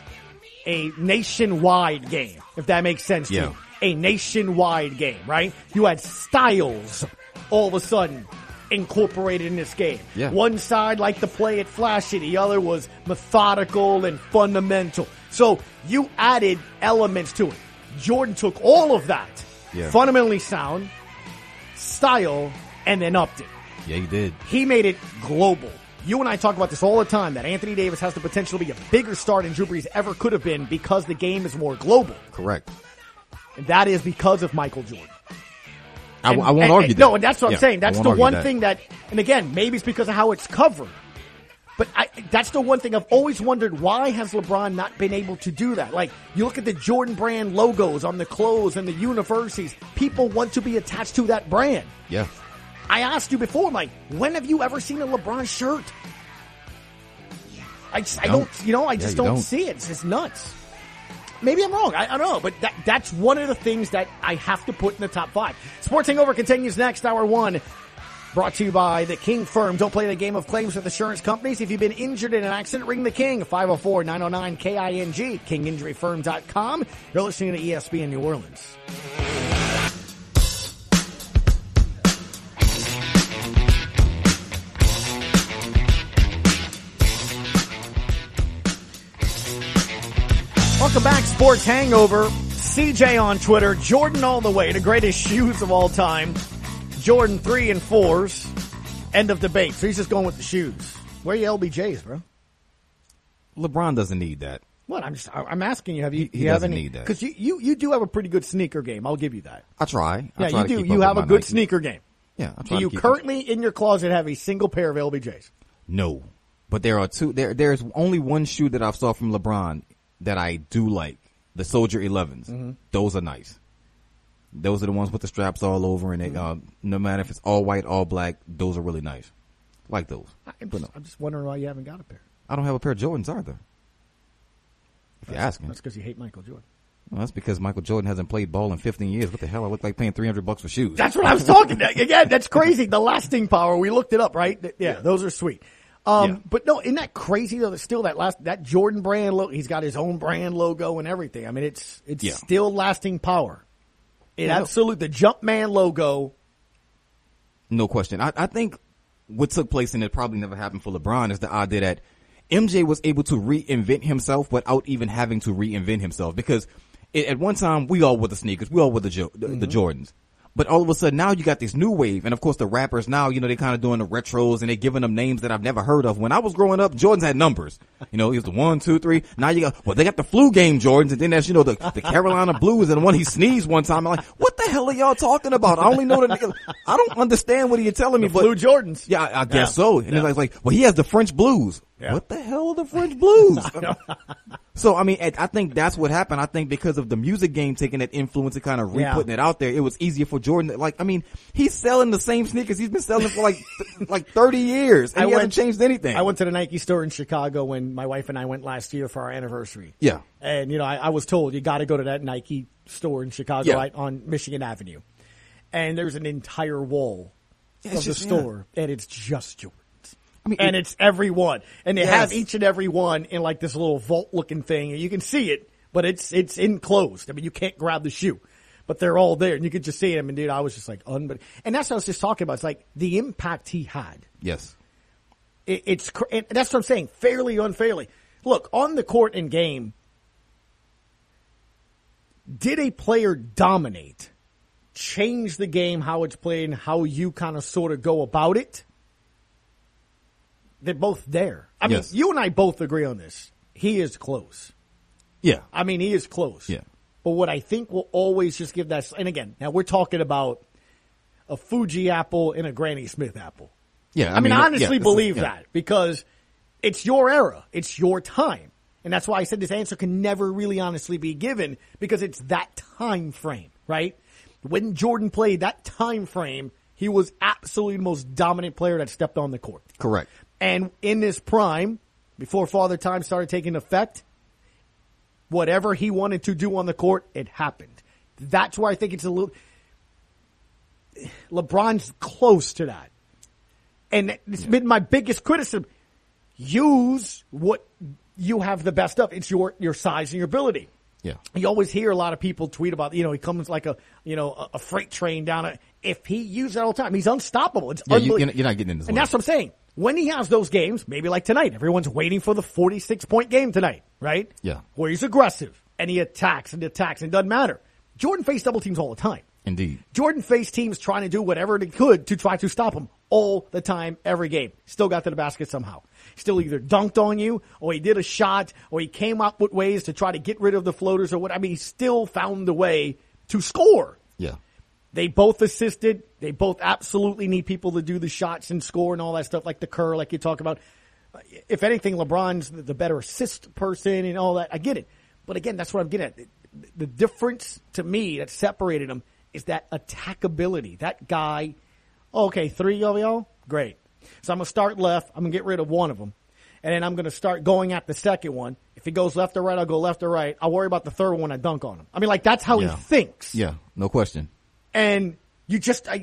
[SPEAKER 6] a nationwide game, if that makes sense to you. A nationwide game, right? You had styles all of a sudden incorporated in this game.
[SPEAKER 7] Yeah.
[SPEAKER 6] One side liked to play it flashy. The other was methodical and fundamental. So you added elements to it. Jordan took all of that, fundamentally sound, style, and then upped it.
[SPEAKER 7] Yeah, he did.
[SPEAKER 6] He made it global. You and I talk about this all the time, that Anthony Davis has the potential to be a bigger star than Drew Brees ever could have been because the game is more global.
[SPEAKER 7] Correct.
[SPEAKER 6] And that is because of Michael Jordan.
[SPEAKER 7] I won't argue that.
[SPEAKER 6] No, and that's what I'm saying. That's the one
[SPEAKER 7] that.
[SPEAKER 6] thing that, and again, maybe it's because of how it's covered. But that's the one thing I've always wondered, why has LeBron not been able to do that? Like, you look at the Jordan brand logos on the clothes and the universities. People want to be attached to that brand.
[SPEAKER 7] Yeah.
[SPEAKER 6] I asked you before, Mike, when have you ever seen a LeBron shirt? I just don't see it. It's just nuts. Maybe I'm wrong. I don't know. But that's one of the things that I have to put in the top 5. Sports Hangover continues next, hour 1. Brought to you by the King Firm. Don't play the game of claims with insurance companies. If you've been injured in an accident, ring the King. 504-909-KING. KingInjuryFirm.com. You're listening to ESPN New Orleans. Welcome back, Sports Hangover. CJ on Twitter, Jordan all the way, the greatest shoes of all time. Jordan 3 and 4s. End of debate. So he's just going with the shoes. Where are your LBJs, bro?
[SPEAKER 7] LeBron doesn't need that.
[SPEAKER 6] What? I'm asking you. Have you?
[SPEAKER 7] He
[SPEAKER 6] you have
[SPEAKER 7] doesn't
[SPEAKER 6] any?
[SPEAKER 7] need that.
[SPEAKER 6] Because you do have a pretty good sneaker game. I'll give you that.
[SPEAKER 7] I try.
[SPEAKER 6] Yeah, you do. You have a good sneaker game.
[SPEAKER 7] Yeah, I try.
[SPEAKER 6] Do you currently in your closet have a single pair of LBJs?
[SPEAKER 7] No, but there are two. There's only one shoe that I've saw from LeBron that I do like. The Soldier 11s. Mm-hmm. Those are nice. Those are the ones with the straps all over, and they, no matter if it's all white, all black, those are really nice. like those.
[SPEAKER 6] I'm just wondering why you haven't got a pair.
[SPEAKER 7] I don't have a pair of Jordans either. If you're asking.
[SPEAKER 6] That's because you hate Michael Jordan.
[SPEAKER 7] Well, that's because Michael Jordan hasn't played ball in 15 years. What the hell? I look like paying $300 for shoes.
[SPEAKER 6] That's what I was talking about. Again, that's crazy. The lasting power. We looked it up, right? Yeah, those are sweet. But no, isn't that crazy though? That still that Jordan brand logo. He's got his own brand logo and everything. I mean, it's still lasting power. The Jumpman logo.
[SPEAKER 7] No question. I think what took place, and it probably never happened for LeBron, is the idea that MJ was able to reinvent himself without even having to reinvent himself. Because at one time, we all wore the sneakers. We all wore the Jordans. But all of a sudden, now you got this new wave. And, of course, the rappers now, they're kind of doing the retros, and they're giving them names that I've never heard of. When I was growing up, Jordans had numbers. It was the 1, 2, 3. Now you got, they got the flu game Jordans, and then that's, the Carolina Blues, and the one he sneezed one time. I'm like, what the hell are y'all talking about? I only know I don't understand what you're telling me.
[SPEAKER 6] But Blue Jordans.
[SPEAKER 7] Yeah, I guess so. And it's like, he has the French Blues. Yeah. What the hell are the French Blues? So, I mean, I think that's what happened. I think because of the music game taking that influence and kind of re-putting it out there, it was easier for Jordan. He's selling the same sneakers he's been selling for like 30 years, and he hasn't changed anything.
[SPEAKER 6] I went to the Nike store in Chicago when my wife and I went last year for our anniversary.
[SPEAKER 7] Yeah.
[SPEAKER 6] And, I was told you got to go to that Nike store in Chicago, right on Michigan Avenue. And there's an entire wall of the store, and it's just Jordan. And it's every one. And they have each and every one in like this little vault looking thing. And you can see it, but it's enclosed. I mean, you can't grab the shoe, but they're all there and you could just see them. And dude, I was just like, and that's what I was just talking about. It's like the impact he had.
[SPEAKER 7] Yes.
[SPEAKER 6] And that's what I'm saying. Fairly, unfairly. Look, on the court and game, did a player dominate, change the game, how it's played, and how you kind of sort of go about it? They're both there. I mean, you and I both agree on this. He is close.
[SPEAKER 7] Yeah.
[SPEAKER 6] I mean, he is close.
[SPEAKER 7] Yeah.
[SPEAKER 6] But what I think will always just give that, and again, now we're talking about a Fuji apple and a Granny Smith apple.
[SPEAKER 7] Yeah.
[SPEAKER 6] I mean, I honestly believe that because it's your era. It's your time. And that's why I said this answer can never really honestly be given because it's that time frame, right? When Jordan played that time frame, he was absolutely the most dominant player that stepped on the court.
[SPEAKER 7] Correct.
[SPEAKER 6] And in this prime, before Father Time started taking effect, whatever he wanted to do on the court, it happened. That's where I think it's a little... LeBron's close to that. And it's been my biggest criticism. Use what you have the best of. It's your size and your ability.
[SPEAKER 7] Yeah.
[SPEAKER 6] You always hear a lot of people tweet about, he comes like a freight train down it. If he uses that all the time, he's unstoppable. It's unbelievable.
[SPEAKER 7] You're not getting in this.
[SPEAKER 6] And that's what I'm saying. When he has those games, maybe like tonight, everyone's waiting for the 46-point game tonight, right?
[SPEAKER 7] Yeah.
[SPEAKER 6] Where he's aggressive and he attacks and it doesn't matter. Jordan faced double teams all the time.
[SPEAKER 7] Indeed.
[SPEAKER 6] Jordan faced teams trying to do whatever they could to try to stop him all the time, every game. Still got to the basket somehow. Still either dunked on you or he did a shot or he came up with ways to try to get rid of the floaters or what. I mean, he still found a way to score.
[SPEAKER 7] Yeah.
[SPEAKER 6] They both assisted. They both absolutely need people to do the shots and score and all that stuff like the Kerr, like you talk about. If anything, LeBron's the better assist person and all that. I get it. But again, that's what I'm getting at. The difference to me that separated them is that attackability. That guy, okay, 3 of y'all? Great. So I'm going to start left. I'm going to get rid of one of them. And then I'm going to start going at the second one. If he goes left or right, I'll go left or right. I'll worry about the third one. I dunk on him. I mean, like, that's how he thinks.
[SPEAKER 7] Yeah, no question.
[SPEAKER 6] And I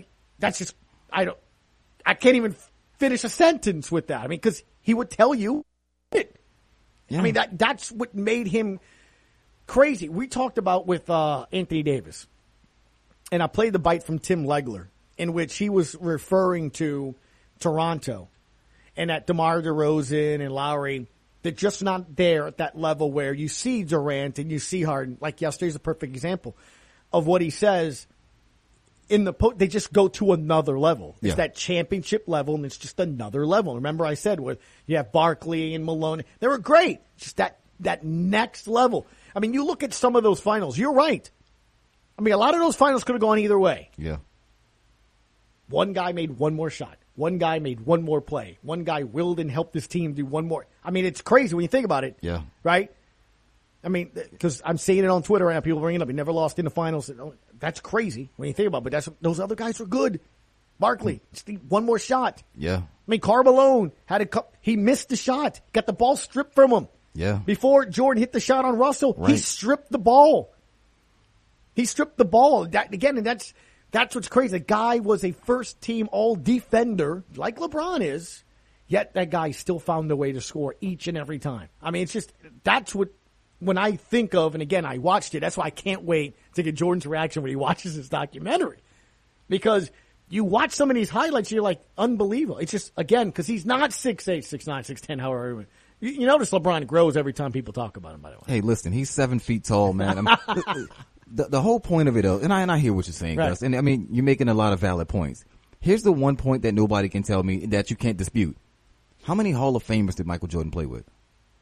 [SPEAKER 6] can't even finish a sentence with that. I mean, because he would tell you it. Yeah. I mean, that's what made him crazy. We talked about with Anthony Davis, and I played the bite from Tim Legler, in which he was referring to Toronto and that DeMar DeRozan and Lowry, they're just not there at that level where you see Durant and you see Harden. Like yesterday's a perfect example of what he says. They just go to another level. It's that championship level, and it's just another level. Remember I said where you have Barkley and Malone. They were great. Just that next level. I mean, you look at some of those finals. You're right. I mean, a lot of those finals could have gone either way.
[SPEAKER 7] Yeah.
[SPEAKER 6] One guy made one more shot. One guy made one more play. One guy willed and helped his team do one more. I mean, it's crazy when you think about it.
[SPEAKER 7] Yeah.
[SPEAKER 6] Right? I mean, because I'm seeing it on Twitter right now. People bringing it up. He never lost in the finals. That's crazy when you think about it. But those other guys were good. Barkley, just need one more shot.
[SPEAKER 7] Yeah.
[SPEAKER 6] mean, Karl Malone he missed the shot, got the ball stripped from him.
[SPEAKER 7] Yeah.
[SPEAKER 6] Before Jordan hit the shot on Russell, he
[SPEAKER 7] Right.
[SPEAKER 6] stripped the ball. He stripped the ball. And that's what's crazy. The guy was a first-team all-defender, like LeBron is, yet that guy still found a way to score each and every time. I mean, it's just, that's what, when I think of, and again, I watched it, that's why I can't wait to get Jordan's reaction when he watches this documentary. Because you watch some of these highlights, you're like, unbelievable. It's just, again, because he's not 6'8", 6'9", 6'10", however. You notice LeBron grows every time people talk about him, by the way.
[SPEAKER 7] Hey, listen, he's 7 feet tall, man. The whole point of it, though, and I hear what you're saying,
[SPEAKER 6] Right.
[SPEAKER 7] Gus, and I mean, you're making a lot of valid points. Here's the one point that nobody can tell me that you can't dispute. How many Hall of Famers did Michael Jordan play with?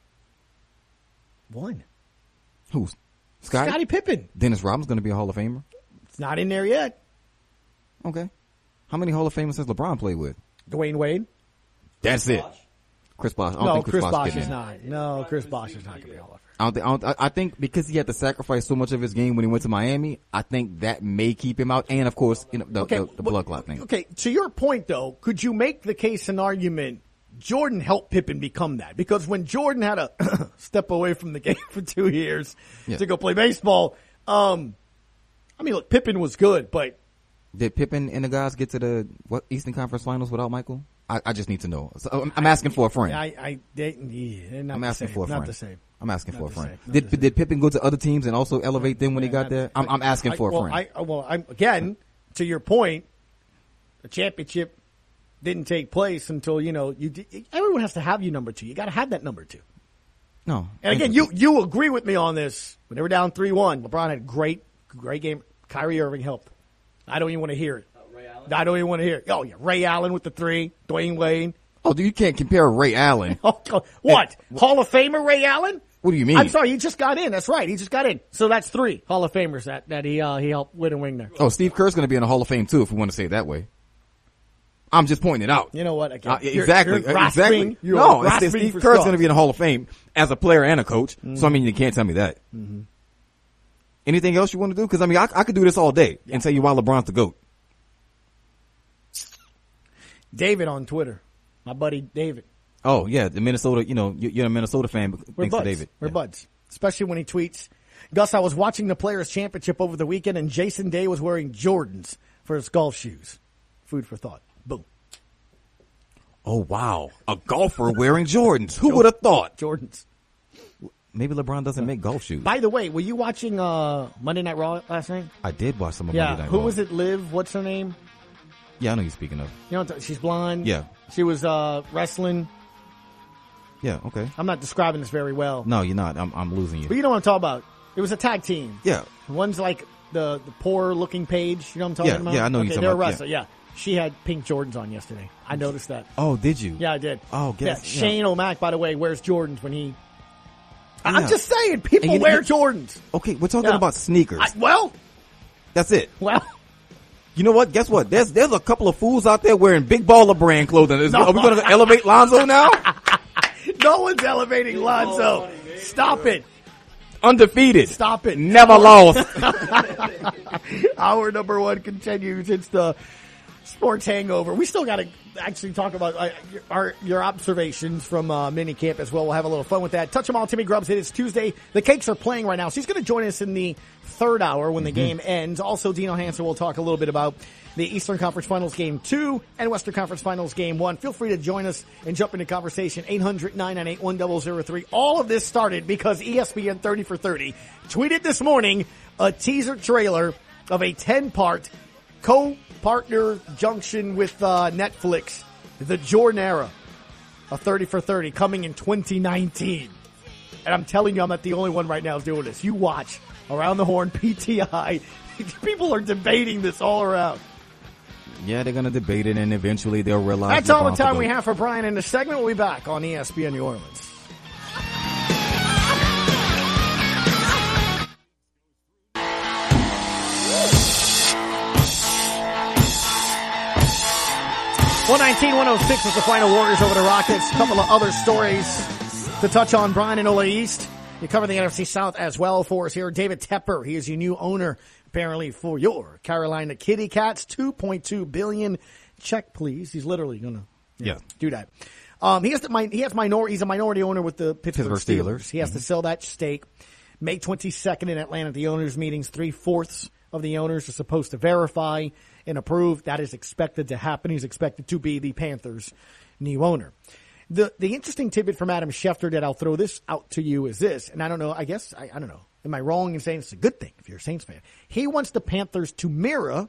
[SPEAKER 6] One.
[SPEAKER 7] Who's? Scottie
[SPEAKER 6] Pippen.
[SPEAKER 7] Dennis Rodman's going to be a Hall of Famer?
[SPEAKER 6] It's not in there yet.
[SPEAKER 7] Okay. How many Hall of Famers has LeBron played with?
[SPEAKER 6] Dwayne Wade.
[SPEAKER 7] That's it. Chris Bosh. I don't think
[SPEAKER 6] Chris Bosh
[SPEAKER 7] getting
[SPEAKER 6] is
[SPEAKER 7] in.
[SPEAKER 6] not. No, Chris Bosh is not going to be a Hall of Famer.
[SPEAKER 7] I think because he had to sacrifice so much of his game when he went to Miami, I think that may keep him out. And of course, the blood clot thing.
[SPEAKER 6] Okay, to your point though, could you make the case and argument Jordan helped Pippen become that? Because when Jordan had to step away from the game for 2 years to go play baseball, I mean, look, Pippen was good, but
[SPEAKER 7] did Pippen and the guys get to the Eastern Conference Finals without Michael? I just need to know. So I'm asking for a friend.
[SPEAKER 6] I'm
[SPEAKER 7] asking for a friend.
[SPEAKER 6] Not the same.
[SPEAKER 7] I'm asking for a friend.
[SPEAKER 6] same.
[SPEAKER 7] Did Pippen go to other teams and also elevate them when he got there? I'm asking for a friend.
[SPEAKER 6] I'm again to your point. The championship didn't take place until everyone has to have you number 2. You got to have that number 2.
[SPEAKER 7] No.
[SPEAKER 6] And again, you agree with me on this. When they were down 3-1, LeBron had a great game. Kyrie Irving helped. I don't even want to hear it.
[SPEAKER 5] Ray Allen?
[SPEAKER 6] I don't even want to hear it. Oh yeah, Ray Allen with the 3, Dwayne Wade.
[SPEAKER 7] Oh, you can't compare Ray Allen.
[SPEAKER 6] What? Hall of Famer Ray Allen?
[SPEAKER 7] What do you mean?
[SPEAKER 6] I'm sorry, he just got in. That's right, he just got in. So that's 3 Hall of Famers that he helped win and win there.
[SPEAKER 7] Oh, Steve Kerr's going to be in the Hall of Fame too, if we want to say it that way. I'm just pointing it out.
[SPEAKER 6] You know what? Again,
[SPEAKER 7] Exactly.
[SPEAKER 6] You're grasping. You're
[SPEAKER 7] No,
[SPEAKER 6] grasping
[SPEAKER 7] Steve
[SPEAKER 6] for
[SPEAKER 7] Kerr's
[SPEAKER 6] straws.
[SPEAKER 7] going to be in the Hall of Fame as a player and a coach. So I mean, you can't tell me that.
[SPEAKER 6] Mm-hmm.
[SPEAKER 7] Anything else you want to do? Because I mean, I could do this all day and tell you why LeBron's the GOAT.
[SPEAKER 6] David on Twitter, my buddy David.
[SPEAKER 7] Oh yeah, the Minnesota. You're a Minnesota fan.
[SPEAKER 6] We're
[SPEAKER 7] Thanks
[SPEAKER 6] buds.
[SPEAKER 7] to David.
[SPEAKER 6] We're buds. Especially when he tweets, Gus, I was watching the Players' Championship over the weekend, and Jason Day was wearing Jordans for his golf shoes. Food for thought. Boom.
[SPEAKER 7] Oh wow, a golfer wearing Jordans. Who would have thought?
[SPEAKER 6] Jordans.
[SPEAKER 7] Maybe LeBron doesn't make golf shoes.
[SPEAKER 6] By the way, were you watching Monday Night Raw last night?
[SPEAKER 7] I did watch some of
[SPEAKER 6] Yeah.
[SPEAKER 7] Monday Night
[SPEAKER 6] Who
[SPEAKER 7] Raw.
[SPEAKER 6] was it? Liv? What's her name?
[SPEAKER 7] Yeah, I know you're speaking of.
[SPEAKER 6] You know, she's blonde.
[SPEAKER 7] Yeah.
[SPEAKER 6] She was wrestling.
[SPEAKER 7] Yeah, okay.
[SPEAKER 6] I'm not describing this very well.
[SPEAKER 7] No, you're not. I'm losing you.
[SPEAKER 6] But you know what I'm talking about. It was a tag team.
[SPEAKER 7] Yeah.
[SPEAKER 6] One's like the poor looking Paige. You know what I'm talking
[SPEAKER 7] Yeah,
[SPEAKER 6] about?
[SPEAKER 7] yeah, I know
[SPEAKER 6] okay,
[SPEAKER 7] you're talking
[SPEAKER 6] they're a
[SPEAKER 7] about, yeah.
[SPEAKER 6] wrestler. Yeah. She had pink Jordans on yesterday. I noticed that.
[SPEAKER 7] Oh, did you?
[SPEAKER 6] Yeah, I did.
[SPEAKER 7] Oh, guess.
[SPEAKER 6] Yeah, Shane O'Mac, by the way, wears Jordans when he.
[SPEAKER 7] Yeah.
[SPEAKER 6] I'm just saying, people
[SPEAKER 7] And
[SPEAKER 6] wear Jordans.
[SPEAKER 7] Okay, we're talking
[SPEAKER 6] Yeah.
[SPEAKER 7] about sneakers. That's it.
[SPEAKER 6] Well,
[SPEAKER 7] You know what? Guess what? There's a couple of fools out there wearing big baller brand clothing.
[SPEAKER 6] No.
[SPEAKER 7] Are we going to elevate Lonzo now?
[SPEAKER 6] no one's elevating Lonzo. Stop it.
[SPEAKER 7] Undefeated.
[SPEAKER 6] Stop it.
[SPEAKER 7] Never lost.
[SPEAKER 6] Hour number 1 continues. It's the Sports Hangover. We still got to actually talk about your observations from minicamp as well. We'll have a little fun with that. Touch 'em all, Timmy Grubbs. It is Tuesday. The Cakes are playing right now, so he's going to join us in the third hour when the game ends. Also, Dino Hansen will talk a little bit about the Eastern Conference Finals Game 2 and Western Conference Finals Game 1. Feel free to join us and jump into conversation. 800-998-1003. All of this started because ESPN 30 for 30 tweeted this morning a teaser trailer of a 10-part co-partner junction with Netflix, the Jordan era of 30 for 30 coming in 2019. And I'm telling you, I'm not the only one right now doing this. You watch Around the Horn, PTI. People are debating this all around.
[SPEAKER 7] Yeah, they're going to debate it, and eventually they'll realize.
[SPEAKER 6] That's all the
[SPEAKER 7] LeBron's
[SPEAKER 6] time we
[SPEAKER 7] GOAT.
[SPEAKER 6] have for Brian in the segment. We'll be back on ESPN New Orleans. $119-106 was the final. Warriors over the Rockets. A couple of other stories to touch on. Brian and Ola East. You cover the NFC South as well for us here. David Tepper, he is your new owner, apparently, for your Carolina Kitty Cats. $2.2 billion. Check, please. He's literally going to
[SPEAKER 7] Yeah.
[SPEAKER 6] Do that. He's a minority owner with the Pittsburgh Steelers. He has to sell that stake. May 22nd in Atlanta at the owners' meetings, 3/4 of the owners are supposed to verify and approve. That is expected to happen. He's expected to be the Panthers' new owner. The interesting tidbit from Adam Schefter that I'll throw this out to you is this, and I don't know, I guess, I don't know. Am I wrong in saying it's a good thing if you're a Saints fan? He wants the Panthers to mirror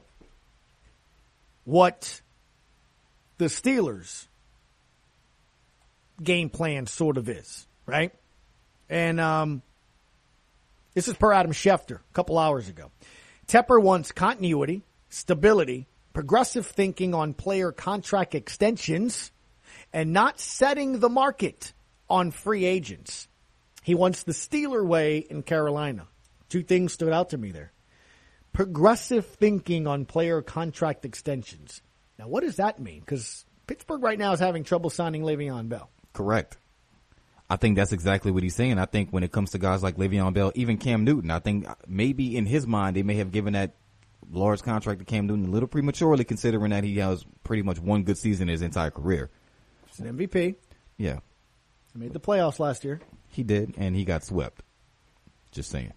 [SPEAKER 6] what the Steelers' game plan sort of is, right? And this is per Adam Schefter a couple hours ago. Tepper wants continuity, stability, progressive thinking on player contract extensions, and not setting the market on free agents. He wants the Steeler way in Carolina. Two things stood out to me there. Progressive thinking on player contract extensions. Now, what does that mean? Because Pittsburgh right now is having trouble signing Le'Veon Bell.
[SPEAKER 7] Correct. I think that's exactly what he's saying. I think when it comes to guys like Le'Veon Bell, even Cam Newton, I think maybe in his mind they may have given that large contract to Cam Newton a little prematurely, considering that he has pretty much one good season in his entire career.
[SPEAKER 6] He's an MVP.
[SPEAKER 7] Yeah.
[SPEAKER 6] He made the playoffs last year.
[SPEAKER 7] He did, and he got swept. Just saying.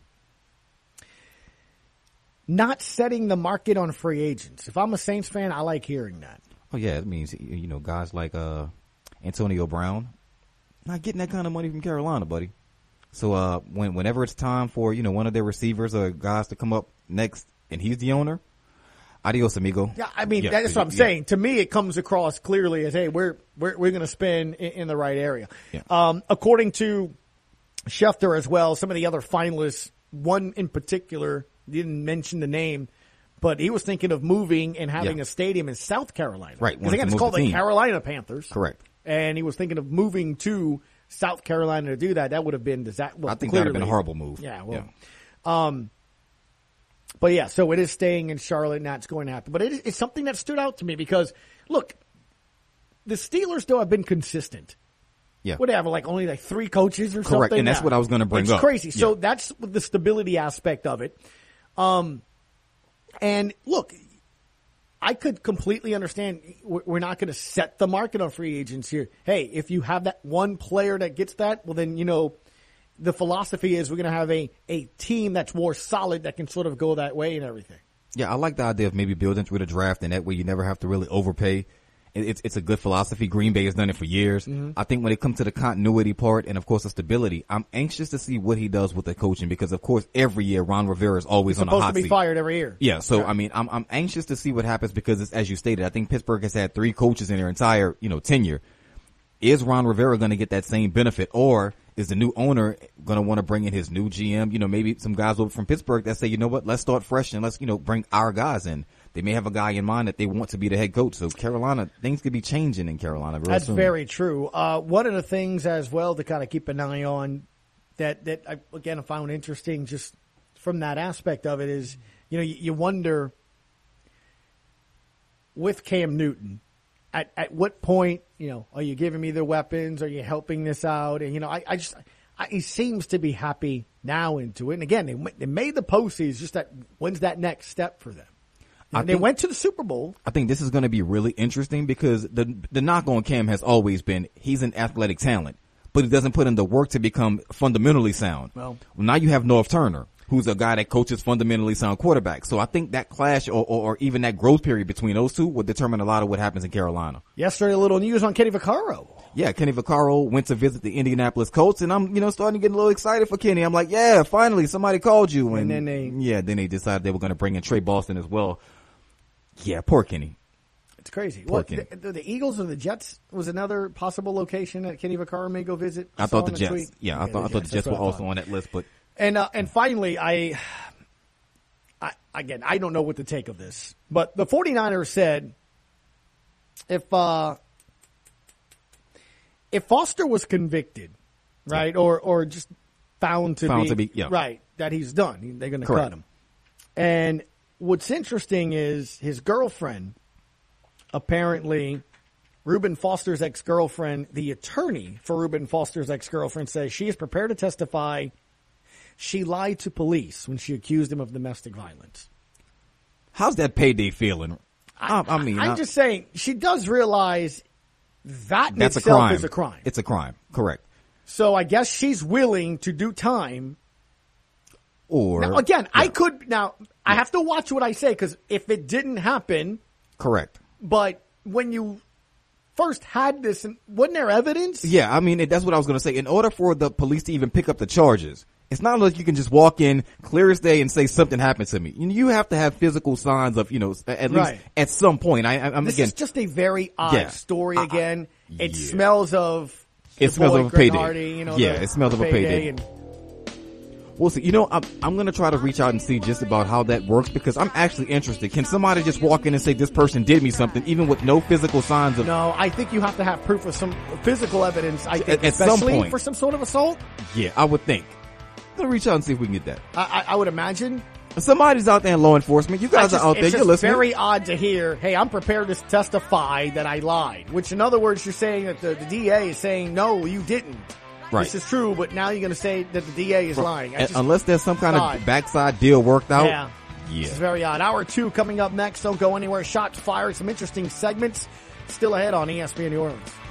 [SPEAKER 6] Not setting the market on free agents. If I'm a Saints fan, I like hearing that.
[SPEAKER 7] Oh, yeah, it means, guys like Antonio Brown, not getting that kind of money from Carolina, buddy. So whenever it's time for, one of their receivers or guys to come up next and he's the owner, adios, amigo.
[SPEAKER 6] Yeah, I mean, that's what I'm saying. To me, it comes across clearly as, hey, we're going to spend in the right area.
[SPEAKER 7] Yeah.
[SPEAKER 6] According to Schefter as well, some of the other finalists, one in particular, didn't mention the name, but he was thinking of moving and having a stadium in South Carolina.
[SPEAKER 7] Right.
[SPEAKER 6] Because again, it's called the Carolina Panthers.
[SPEAKER 7] Correct.
[SPEAKER 6] And he was thinking of moving to South Carolina to do that. That would have been disaster. Well,
[SPEAKER 7] I think that would have been a horrible move.
[SPEAKER 6] Yeah. Well. But yeah, so it is staying in Charlotte, and that's going to happen. But it's something that stood out to me because, look, the Steelers though have been consistent.
[SPEAKER 7] Yeah.
[SPEAKER 6] What do they have, only 3 coaches or something?
[SPEAKER 7] Correct, and that's what I was going to bring up.
[SPEAKER 6] It's crazy.
[SPEAKER 7] Yeah.
[SPEAKER 6] So that's the stability aspect of it. And look, I could completely understand we're not going to set the market on free agents here. Hey, if you have that one player that gets that, well then, the philosophy is we're going to have a team that's more solid that can sort of go that way and everything.
[SPEAKER 7] Yeah, I like the idea of maybe building through the draft, and that way you never have to really overpay. It's a good philosophy. Green Bay has done it for years. Mm-hmm. I think when it comes to the continuity part and, of course, the stability, I'm anxious to see what he does with the coaching because, of course, every year Ron Rivera is always on a hot seat.
[SPEAKER 6] Supposed to be fired every year.
[SPEAKER 7] Yeah, so, I mean, I'm anxious to see what happens because, as you stated, I think Pittsburgh has had 3 coaches in their entire, tenure. Is Ron Rivera going to get that same benefit, or is the new owner going to want to bring in his new GM? Maybe some guys over from Pittsburgh that say, you know what, let's start fresh and let's, bring our guys in. They may have a guy in mind that they want to be the head coach. So Carolina, things could be changing in Carolina very soon.
[SPEAKER 6] That's very true. One of the things as well to kind of keep an eye on that I, again, I found interesting just from that aspect of it is, you wonder with Cam Newton, at what point, are you giving me the weapons? Are you helping this out? And, he seems to be happy now into it. And again, they made the postseason. Just that, when's that next step for them? They went to the Super Bowl.
[SPEAKER 7] I think this is going to be really interesting because the knock on Cam has always been he's an athletic talent, but he doesn't put in the work to become fundamentally sound. Well, now you have North Turner, who's a guy that coaches fundamentally sound quarterbacks. So I think that clash or even that growth period between those two will determine a lot of what happens in Carolina.
[SPEAKER 6] Yesterday, a little news on Kenny Vaccaro.
[SPEAKER 7] Yeah, Kenny Vaccaro went to visit the Indianapolis Colts, and I'm, starting to get a little excited for Kenny. I'm like, yeah, finally somebody called you. And then they decided they were going to bring in Trey Boston as well. Yeah, poor Kenny.
[SPEAKER 6] It's crazy.
[SPEAKER 7] Poor Kenny.
[SPEAKER 6] The Eagles or the Jets was another possible location that Kenny Vaccaro may go visit.
[SPEAKER 7] I thought the Jets. Tweet. Yeah, I thought the Jets were also on that list, but.
[SPEAKER 6] And finally, I don't know what to take of this, but the 49ers said if Foster was convicted, right, or just found to be right, that he's done, they're going to cut him. And what's interesting is his girlfriend, apparently Reuben Foster's ex-girlfriend, the attorney for Reuben Foster's ex-girlfriend says she is prepared to testify she lied to police when she accused him of domestic violence.
[SPEAKER 7] How's that payday feeling?
[SPEAKER 6] I'm just saying, she does realize That in
[SPEAKER 7] That's a
[SPEAKER 6] itself
[SPEAKER 7] crime.
[SPEAKER 6] is a crime.
[SPEAKER 7] It's a crime. Correct.
[SPEAKER 6] So I guess she's willing to do time.
[SPEAKER 7] Or
[SPEAKER 6] Now, again, I have to watch what I say, because if it didn't happen,
[SPEAKER 7] correct.
[SPEAKER 6] but when you first had this, wasn't there evidence?
[SPEAKER 7] Yeah, I mean, that's what I was going to say. In order for the police to even pick up the charges, it's not like you can just walk in clear as day and say something happened to me. You have to have physical signs of, at least at some point.
[SPEAKER 6] This is just a very odd story again. It
[SPEAKER 7] yeah.
[SPEAKER 6] smells of
[SPEAKER 7] It smells of a
[SPEAKER 6] Greg
[SPEAKER 7] payday.
[SPEAKER 6] Hardy,
[SPEAKER 7] It smells of a payday. We'll see. I'm going to try to reach out and see just about how that works, because I'm actually interested. Can somebody just walk in and say this person did me something, even with no physical signs of?
[SPEAKER 6] No, I think you have to have proof of some physical evidence. I think,
[SPEAKER 7] at some
[SPEAKER 6] especially
[SPEAKER 7] point.
[SPEAKER 6] for some sort of assault.
[SPEAKER 7] Yeah, I would think. I'm going to reach out and see if we can get that.
[SPEAKER 6] I would imagine.
[SPEAKER 7] Somebody's out there in law enforcement. You guys are out there.
[SPEAKER 6] It's
[SPEAKER 7] You're
[SPEAKER 6] just
[SPEAKER 7] listening.
[SPEAKER 6] very odd to hear, hey, I'm prepared to testify that I lied. Which, in other words, you're saying that the DA is saying, no, you didn't.
[SPEAKER 7] Right.
[SPEAKER 6] This is true, but now you're going to say that the DA is lying.
[SPEAKER 7] Unless there's some kind of backside deal worked out.
[SPEAKER 6] Yeah. It's very odd. Hour 2 coming up next. Don't go anywhere. Shots fired. Some interesting segments still ahead on ESPN New Orleans.